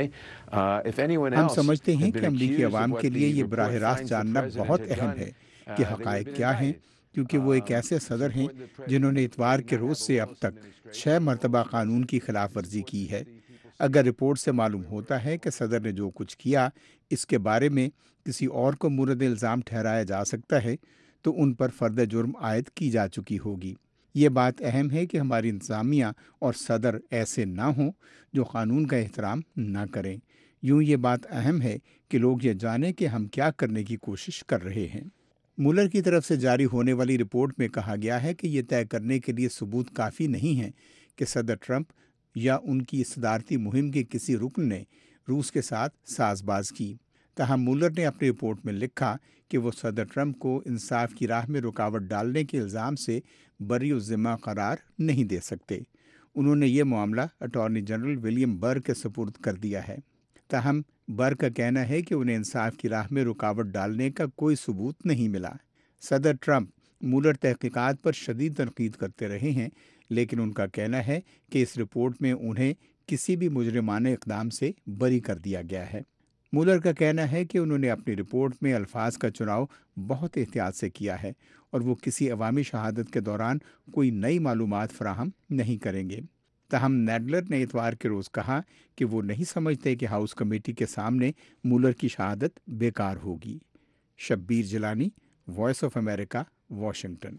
If anyone else ہم سمجھتے ہیں کہ امریکی عوام کے لیے یہ براہ راست جاننا بہت اہم ہے کہ حقائق کیا ہیں، کیونکہ وہ ایک ایسے صدر ہیں جنہوں نے اتوار کے روز سے اب تک 6 مرتبہ قانون کی خلاف ورزی کی ہے۔ اگر رپورٹ سے معلوم ہوتا ہے کہ صدر نے جو کچھ کیا اس کے بارے میں کسی اور کو مورد الزام ٹھہرایا جا سکتا ہے تو ان پر فرد جرم عائد کی جا چکی ہوگی۔ یہ بات اہم ہے کہ ہماری انتظامیہ اور صدر ایسے نہ ہوں جو قانون کا احترام نہ کریں۔ یوں یہ بات اہم ہے کہ لوگ یہ جانیں کہ ہم کیا کرنے کی کوشش کر رہے ہیں۔ مولر کی طرف سے جاری ہونے والی رپورٹ میں کہا گیا ہے کہ یہ طے کرنے کے لیے ثبوت کافی نہیں ہے کہ صدر ٹرمپ یا ان کی صدارتی مہم کے کسی رکن نے روس کے ساتھ ساز باز کی۔ تاہم مولر نے اپنی رپورٹ میں لکھا کہ وہ صدر ٹرمپ کو انصاف کی راہ میں رکاوٹ ڈالنے کے الزام سے بری الذمہ قرار نہیں دے سکتے۔ انہوں نے یہ معاملہ اٹارنی جنرل ولیم برر کے سپرد کر دیا ہے۔ تاہم برر کا کہنا ہے کہ انہیں انصاف کی راہ میں رکاوٹ ڈالنے کا کوئی ثبوت نہیں ملا۔ صدر ٹرمپ مولر تحقیقات پر شدید تنقید کرتے رہے ہیں، لیکن ان کا کہنا ہے کہ اس رپورٹ میں انہیں کسی بھی مجرمانہ اقدام سے بری کر دیا گیا ہے۔ مولر کا کہنا ہے کہ انہوں نے اپنی رپورٹ میں الفاظ کا چناؤ بہت احتیاط سے کیا ہے اور وہ کسی عوامی شہادت کے دوران کوئی نئی معلومات فراہم نہیں کریں گے۔ تاہم نیڈلر نے اتوار کے روز کہا کہ وہ نہیں سمجھتے کہ ہاؤس کمیٹی کے سامنے مولر کی شہادت بیکار ہوگی۔ Shabbir Jilani, voice of America, Washington.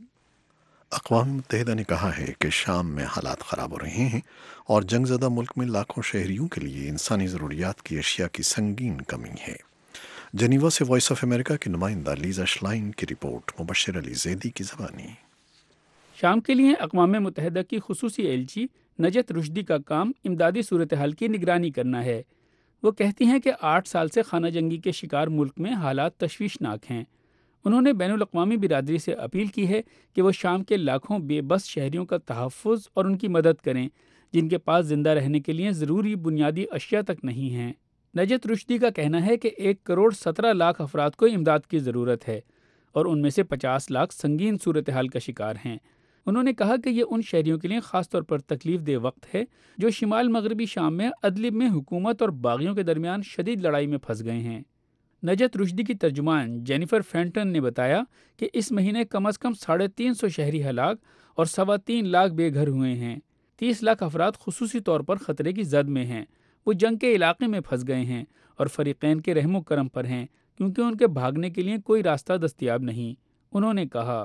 اقوام متحدہ نے کہا ہے کہ شام میں حالات خراب ہو رہے ہیں اور جنگ زدہ ملک میں لاکھوں شہریوں کے لیے انسانی ضروریات کی اشیاء کی سنگین کمی ہے۔ جنیوا سے وائس آف امریکہ کی نمائندہ لیزا شلائن کی رپورٹ، مبشر علی زیدی کی زبانی۔ شام کے لیے اقوام متحدہ کی خصوصی ایلچی نجت رشدی کا کام امدادی صورتحال کی نگرانی کرنا ہے۔ وہ کہتی ہیں کہ 8 سال سے خانہ جنگی کے شکار ملک میں حالات تشویشناک ہیں۔ انہوں نے بین الاقوامی برادری سے اپیل کی ہے کہ وہ شام کے لاکھوں بے بس شہریوں کا تحفظ اور ان کی مدد کریں جن کے پاس زندہ رہنے کے لیے ضروری بنیادی اشیاء تک نہیں ہیں۔ نجت رشدی کا کہنا ہے کہ 1,17,00,000 افراد کو امداد کی ضرورت ہے اور ان میں سے 50 لاکھ سنگین صورتحال کا شکار ہیں۔ انہوں نے کہا کہ یہ ان شہریوں کے لیے خاص طور پر تکلیف دہ وقت ہے جو شمال مغربی شام میں ادلب میں حکومت اور باغیوں کے درمیان شدید لڑائی میں پھنس گئے ہیں۔ نجت رشدی کی ترجمان جینیفر فینٹن نے بتایا کہ اس مہینے کم از کم 350 شہری ہلاک اور 3.25 لاکھ بے گھر ہوئے ہیں۔ 30 لاکھ افراد خصوصی طور پر خطرے کی زد میں ہیں۔ وہ جنگ کے علاقے میں پھنس گئے ہیں اور فریقین کے رحم و کرم پر ہیں کیونکہ ان کے بھاگنے کے لیے کوئی راستہ دستیاب نہیں۔ انہوں نے کہا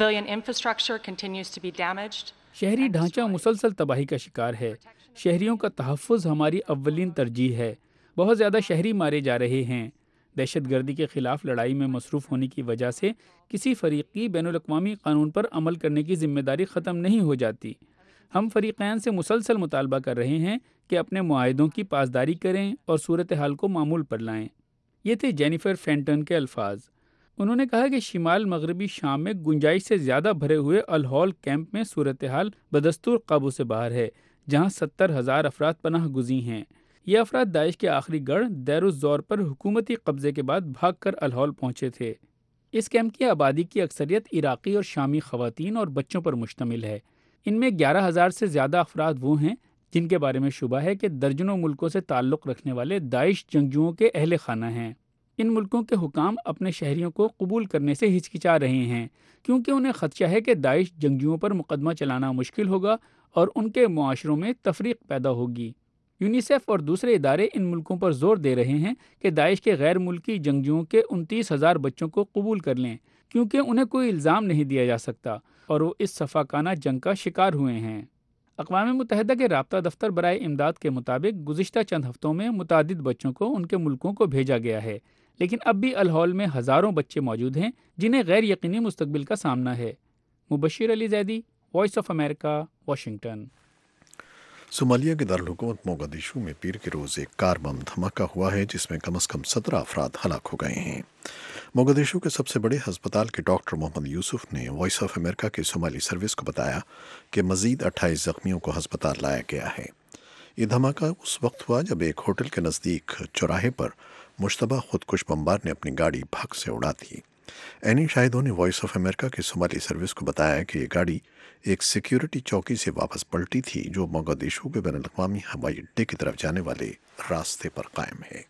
شہری ڈھانچہ مسلسل تباہی کا شکار ہے۔ شہریوں کا تحفظ ہماری اولین ترجیح ہے۔ بہت زیادہ شہری مارے جا رہے ہیں۔ دہشت گردی کے خلاف لڑائی میں مصروف ہونے کی وجہ سے کسی فریقی بین الاقوامی قانون پر عمل کرنے کی ذمہ داری ختم نہیں ہو جاتی۔ ہم فریقین سے مسلسل مطالبہ کر رہے ہیں کہ اپنے معاہدوں کی پاسداری کریں اور صورتحال کو معمول پر لائیں۔ یہ تھے جینیفر فینٹن کے الفاظ۔ انہوں نے کہا کہ شمال مغربی شام میں گنجائش سے زیادہ بھرے ہوئے الہول کیمپ میں صورتحال بدستور قابو سے باہر ہے، جہاں 70,000 افراد پناہ گزین ہیں۔ یہ افراد داعش کے آخری گڑھ دیر الزور پر حکومتی قبضے کے بعد بھاگ کر الہول پہنچے تھے۔ اس کیمپ کی آبادی کی اکثریت عراقی اور شامی خواتین اور بچوں پر مشتمل ہے۔ ان میں 11,000 سے زیادہ افراد وہ ہیں جن کے بارے میں شبہ ہے کہ درجنوں ملکوں سے تعلق رکھنے والے داعش جنگجوؤں کے اہل خانہ ہیں۔ ان ملکوں کے حکام اپنے شہریوں کو قبول کرنے سے ہچکچا رہے ہیں کیونکہ انہیں خدشہ ہے کہ داعش جنگجوؤں پر مقدمہ چلانا مشکل ہوگا اور ان کے معاشروں میں تفریق پیدا ہوگی۔ یونیسیف اور دوسرے ادارے ان ملکوں پر زور دے رہے ہیں کہ داعش کے غیر ملکی جنگجوؤں کے 29,000 بچوں کو قبول کر لیں کیونکہ انہیں کوئی الزام نہیں دیا جا سکتا اور وہ اس صفاقانہ جنگ کا شکار ہوئے ہیں۔ اقوام متحدہ کے رابطہ دفتر برائے امداد کے مطابق گزشتہ چند ہفتوں میں متعدد بچوں کو ان کے ملکوں کو بھیجا گیا ہے، لیکن اب بھی الہول میں ہزاروں بچے موجود ہیں جنہیں غیر یقینی مستقبل کا سامنا ہے۔ Mubashir Ali Zaidi, voice of America, Washington. صومالیہ کے دارالحکومت موگادیشو میں پیر کے روز ایک کار بم دھماکہ ہوا ہے جس میں کم از کم 17 افراد ہلاک ہو گئے ہیں۔ موگادیشو کے سب سے بڑے ہسپتال کے ڈاکٹر محمد یوسف نے وائس آف امریکہ کی صومالی سروس کو بتایا کہ مزید 28 زخمیوں کو ہسپتال لایا گیا ہے۔ یہ دھماکہ اس وقت ہوا جب ایک ہوٹل کے نزدیک چوراہے پر مشتبہ خودکش بمبار نے اپنی گاڑی بھگ سے اڑا دی۔ عینی شاہدوں نے وائس آف امریکہ کی صومالی سروس کو بتایا کہ یہ گاڑی ایک سیکیورٹی چوکی سے واپس پلٹی تھی جو موگادیشو کے بین الاقوامی ہوائی اڈے کی طرف جانے والے راستے پر قائم ہے۔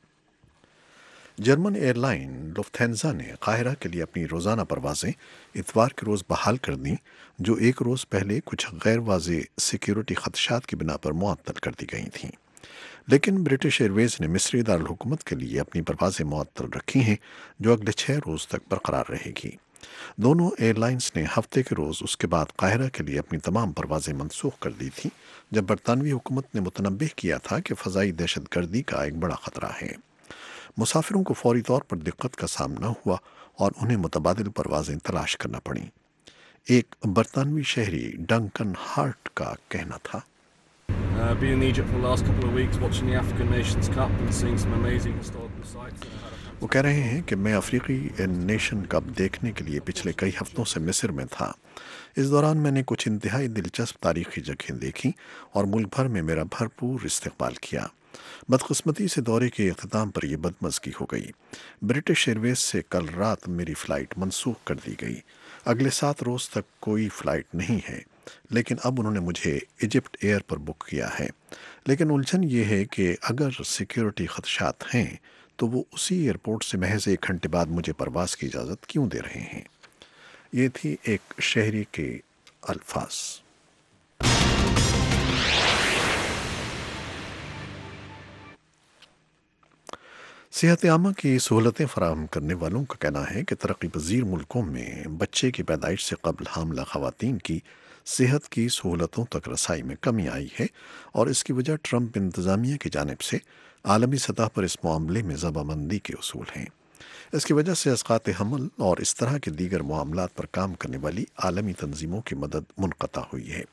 جرمن ایئر لائن لوفتھینزا نے قاہرہ کے لیے اپنی روزانہ پروازیں اتوار کے روز بحال کر دیں جو ایک روز پہلے کچھ غیر واضح سیکیورٹی خدشات کی بنا پر معطل کر دی گئی تھیں، لیکن برٹش ایئر ویز نے مصری دارالحکومت کے لیے اپنی پروازیں معطل رکھی ہیں جو اگلے 6 روز تک برقرار رہے گی۔ دونوں ایئر لائنز نے ہفتے کے روز اس کے بعد قاہرہ کے لیے اپنی تمام پروازیں منسوخ کر دی تھیں جب برطانوی حکومت نے متنبہ کیا تھا کہ فضائی دہشت گردی کا ایک بڑا خطرہ ہے۔ مسافروں کو فوری طور پر دقت کا سامنا ہوا اور انہیں متبادل پروازیں تلاش کرنا پڑیں۔ ایک برطانوی شہری ڈنکن ہارٹ کا کہنا تھا، Been in Egypt for the last couple of weeks watching the African Nations Cup and seeing some amazing historical sites. وہ کہہ رہے ہیں کہ میں افریقی نیشن کپ دیکھنے کے لیے پچھلے کئی ہفتوں سے مصر میں تھا۔ اس دوران میں نے کچھ انتہائی دلچسپ تاریخی جگہیں دیکھیں اور ملک بھر میں میرا بھرپور استقبال کیا۔ بدقسمتی سے دورے کے اختتام پر یہ بدمزگی ہو گئی۔ برٹش ایئر ویز سے کل رات میری فلائٹ منسوخ کر دی گئی۔ اگلے 7 روز تک کوئی فلائٹ نہیں ہے، لیکن اب انہوں نے مجھے ایجپٹ ایئر پر بک کیا ہے۔ لیکن الجھن یہ ہے کہ اگر سیکیورٹی خدشات ہیں تو وہ اسی ایئرپورٹ سے محض 1 گھنٹے بعد مجھے پرواز کی اجازت کیوں دے رہے ہیں؟ یہ تھی ایک شہری کے الفاظ۔ صحت عامہ کی سہولتیں فراہم کرنے والوں کا کہنا ہے کہ ترقی پذیر ملکوں میں بچے کی پیدائش سے قبل حاملہ خواتین کی صحت کی سہولتوں تک رسائی میں کمی آئی ہے اور اس کی وجہ ٹرمپ انتظامیہ کی جانب سے عالمی سطح پر اس معاملے میں ضبط بندی کے اصول ہیں۔ اس کی وجہ سے اسقاط حمل اور اس طرح کے دیگر معاملات پر کام کرنے والی عالمی تنظیموں کی مدد منقطع ہوئی ہے۔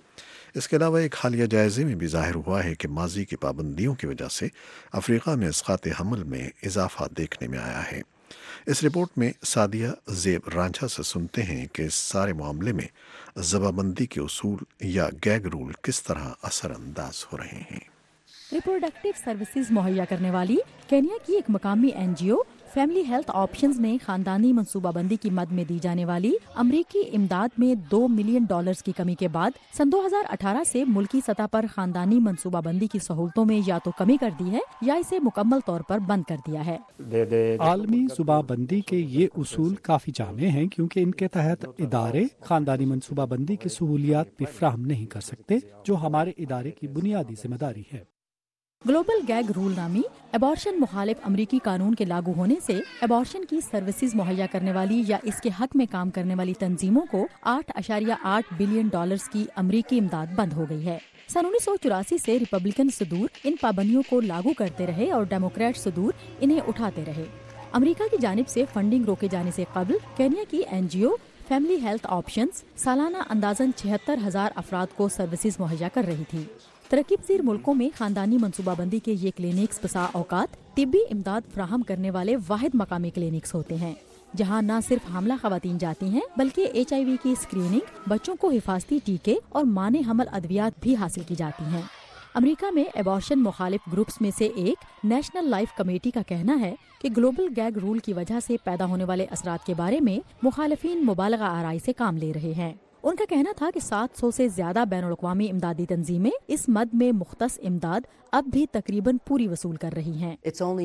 इसके अलावा एक हालिया जायजे में भी जाहिर हुआ है कि माजी की पाबंदियों की वजह से अफ्रीका में इसकात हमल में इजाफा देखने में आया है। इस रिपोर्ट में सादिया ज़ेब रांझा से सुनते हैं कि इस सारे मामले में ज़बाबंदी के उसूल या गैग रूल किस तरह असरअंदाज हो रहे हैं। रिप्रोडक्टिव सर्विसेज मुहैया करने वाली केन्या की एक मकामी NGO फैमिली हेल्थ ऑप्शंस ने खानदानी मनसूबाबंदी की मद में दी जाने वाली अमरीकी इमदाद में $2 मिलियन की कमी के बाद सन 2018 से मुल्की सतह पर खानदानी मनसूबाबंदी की सहूलतों में या तो कमी कर दी है या इसे मुकम्मल तौर पर बंद कर दिया है। आलमी सूबाबंदी के ये उसूल काफी जामे हैं क्योंकि इनके तहत इदारे खानदानी मनसूबाबंदी की सहूलियात भी फ्राहम नहीं कर सकते, जो हमारे इदारे की बुनियादी जिम्मेदारी है। ग्लोबल गैग रूल नामी एबॉर्शन मुखालिफ अमरीकी कानून के लागू होने से एबॉर्शन की सर्विसेज मुहैया करने वाली या इसके हक में काम करने वाली तंजीमों को $8.8 बिलियन की अमरीकी इमदाद बंद हो गई है। सन 1984 से रिपब्लिकन सदूर इन पाबंदियों को लागू करते रहे और डेमोक्रेट सदूर इन्हें उठाते रहे। अमरीका की जानिब से फंडिंग रोके जाने से कबल केन्या की NGO फैमिली हेल्थ ऑप्शंस सालाना अंदाजन 76,000 अफराद को सर्विसेज मुहैया कर रही थी। तरक्कीपज़ीर मुल्कों में खानदानी मनसूबाबंदी के ये क्लिनिक्स बसा औकात तिब्बी इमदाद फ्राहम करने वाले वाहिद मकामी क्लिनिक्स होते हैं, जहां न सिर्फ हामला खवातीन जाती हैं बल्कि HIV की स्क्रीनिंग, बच्चों को हिफाजती टीके और माने हमल अद्वियात भी हासिल की जाती हैं। अमेरिका में एबॉर्शन मुखालिफ ग्रुप्स में से एक नेशनल लाइफ कमेटी का कहना है कि ग्लोबल गैग रूल की वजह से पैदा होने वाले असरात के बारे में मुखालिफिन मुबालगा आराई से काम ले रहे हैं। उनका कहना था कि 700 से ज्यादा बैनुल-अक़वामी इमदादी तंजीमें इस मद में मुख्तस इमदाद अब भी तकरीबन पूरी वसूल कर रही हैं।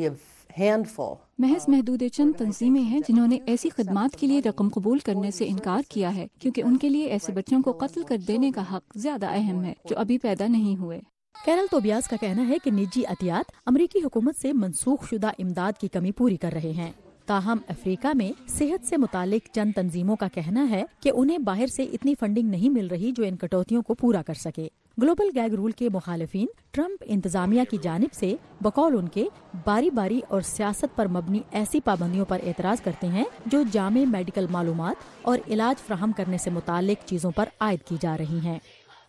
महज महदूद चंद तंजीमें हैं जिन्होंने ऐसी खदमात के लिए रकम कबूल करने से इनकार किया है, क्योंकि उनके लिए ऐसे बच्चों को कत्ल कर देने का हक ज्यादा अहम है जो अभी पैदा नहीं हुए। कैरल तोबियास का कहना है कि निजी अतियात अमरीकी हुकूमत से मनसूख शुदा इमदाद की कमी पूरी कर रहे हैं। ताहम अफ्रीका में सेहत से मुतालिक चंद तंजीमों का कहना है कि उन्हें बाहर से इतनी फंडिंग नहीं मिल रही जो इन कटौतियों को पूरा कर सके। ग्लोबल गैग रूल के मुखालिफिन ट्रंप इंतजामिया की जानिब से बकौल उनके बारी बारी और सियासत पर मबनी ऐसी पाबंदियों पर एतराज करते हैं जो जामे मेडिकल मालूमात और इलाज फ्राहम करने से मुतालिक चीजों पर आयद की जा रही हैं।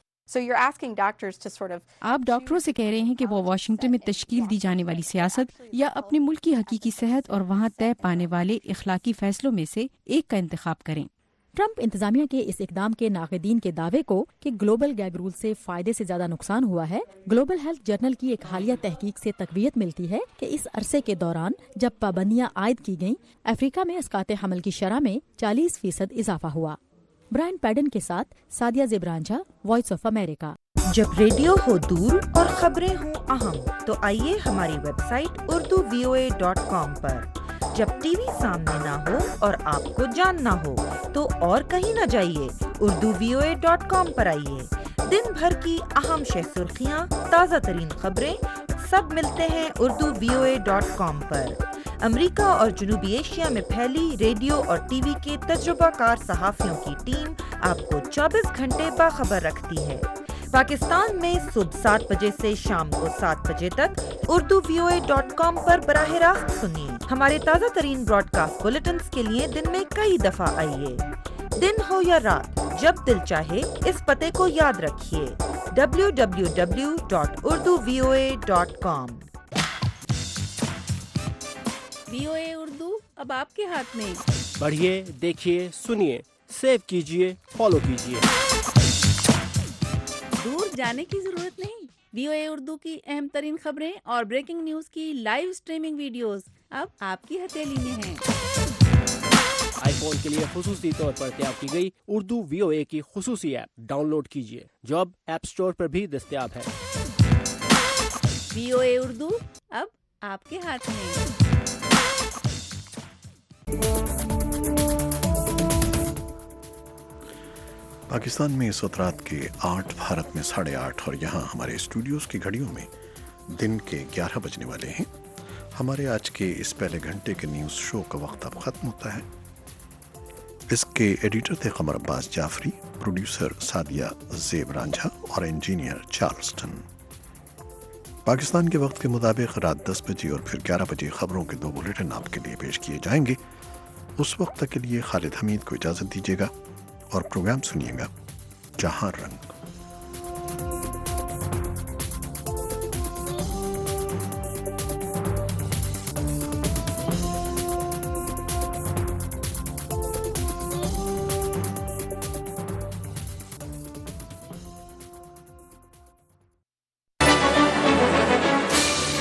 आप डॉक्टरों से कह रहे हैं कि वो वाशिंगटन में तश्कील दी जाने वाली सियासत या अपने मुल्क की हकीकी सेहत और वहाँ तय पाने वाले इखलाकी फैसलों में से एक का इंतखाब करें। ट्रंप इंतजामिया के इस इकदाम के नाक़िदीन के दावे को कि ग्लोबल गैग रूल से फायदे से ज्यादा नुकसान हुआ है, ग्लोबल हेल्थ जर्नल की एक हालिया तहकीक से तकवीयत मिलती है कि इस अरसे के दौरान जब पाबंदियां आयद की गयीं, अफ्रीका में इसकाते हमल की शरह में 40% इजाफा हुआ। ब्रायन पैडन के साथ Sadia Zeb Ranjha, voice of America. जब रेडियो हो दूर और खबरें हों अहम, तो आइए हमारी वेबसाइट urduvoa.com पर। जब टीवी सामने ना हो और आपको जानना हो तो और कहीं न जाइए, urduvoa.com पर आइए। दिन भर की अहम सुर्खियाँ, ताज़ा तरीन खबरें सब मिलते हैं urduvoa.com पर। अमेरिका और जनूबी एशिया में फैली रेडियो और टीवी के तजुर्बाकार सहाफ़ियों की टीम आपको 24 घंटे बाखबर रखती है। पाकिस्तान में सुबह 7 बजे से शाम को 7 बजे तक urduvoa.com पर बराह रास्त सुनिए। हमारे ताज़ा तरीन ब्रॉडकास्ट बुलेटिन्स के लिए दिन में कई दफ़ा आइए। दिन हो या रात, जब दिल चाहे इस पते को याद रखिए, www.urduvoa.com। VOA उर्दू अब आपके हाथ में। बढ़िए, देखिए, सुनिए, सेव कीजिए, फॉलो कीजिए। दूर जाने की जरूरत नहीं। VOA उर्दू की अहम तरीन खबरें और ब्रेकिंग न्यूज की लाइव स्ट्रीमिंग वीडियोस अब आपकी हथेली में हैं। आईफोन के लिए खुसूसी तौर पर तैयार की गई उर्दू VOA की खुसूसी ऐप डाउनलोड कीजिए, जो अब ऐप स्टोर पर भी दस्तयाब है। VOA उर्दू अब आपके हाथ में। पाकिस्तान में इस वक्त रात के 8, भारत में 8:30 और यहाँ हमारे स्टूडियोज़ की घड़ियों में दिन के 11 बजने वाले हैं। हमारे आज के इस पहले घंटे के न्यूज़ शो का वक्त अब ख़त्म होता है। इसके एडिटर थे कमर अब्बास जाफरी, प्रोड्यूसर सादिया ज़ेब रांझा और इंजीनियर चार्ल्सटन। पाकिस्तान के वक्त के मुताबिक रात 10 बजे और फिर 11 बजे खबरों के 2 बुलेटिन आपके लिए पेश किए जाएंगे। उस वक्त तक के लिए खालिद हमीद को इजाज़त दीजिएगा और प्रोग्राम सुनिएगा जहां रंग।